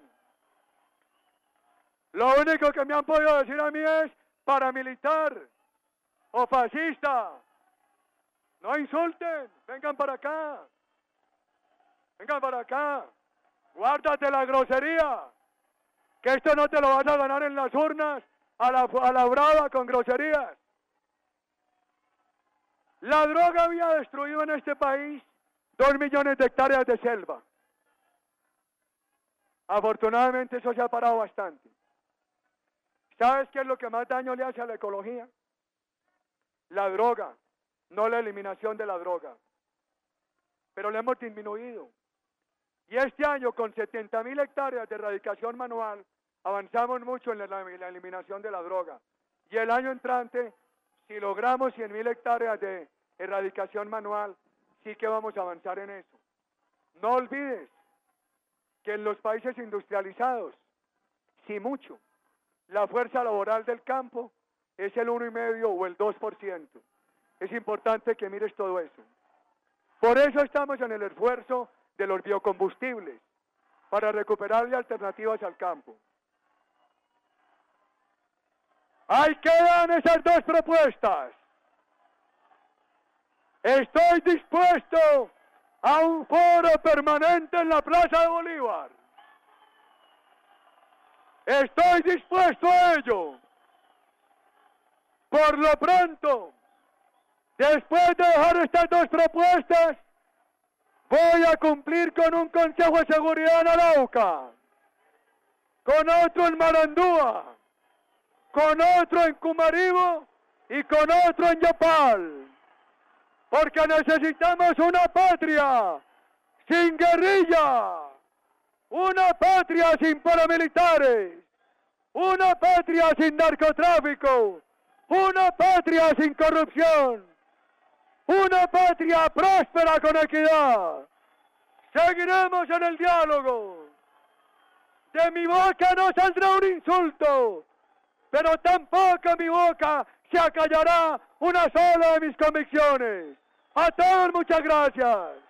Speaker 5: Lo único que me han podido decir a mí es paramilitar o fascista. No insulten, vengan para acá, vengan para acá, guárdate la grosería, que esto no te lo vas a ganar en las urnas a la, a la brava con groserías. La droga había destruido en este país dos millones de hectáreas de selva. Afortunadamente eso se ha parado bastante. ¿Sabes qué es lo que más daño le hace a la ecología? La droga, no la eliminación de la droga. Pero le hemos disminuido. Y este año, con setenta mil hectáreas de erradicación manual, avanzamos mucho en la, la eliminación de la droga. Y el año entrante, si logramos cien mil hectáreas de erradicación manual, sí que vamos a avanzar en eso. No olvides que en los países industrializados, sí mucho, la fuerza laboral del campo es el uno coma cinco o el dos por ciento. Es importante que mires todo eso. Por eso estamos en el esfuerzo de los biocombustibles, para recuperarle alternativas al campo. Ahí quedan esas dos propuestas. Estoy dispuesto a un foro permanente en la Plaza de Bolívar. Estoy dispuesto a ello. Por lo pronto, después de dejar estas dos propuestas, voy a cumplir con un Consejo de Seguridad en Arauca, con otro en Marandúa, con otro en Cumaribo y con otro en Yopal, porque necesitamos una patria sin guerrilla, una patria sin paramilitares, una patria sin narcotráfico, una patria sin corrupción, una patria próspera con equidad. Seguiremos en el diálogo. De mi boca no saldrá un insulto, pero tampoco mi boca se acallará una sola de mis convicciones. A todos muchas gracias.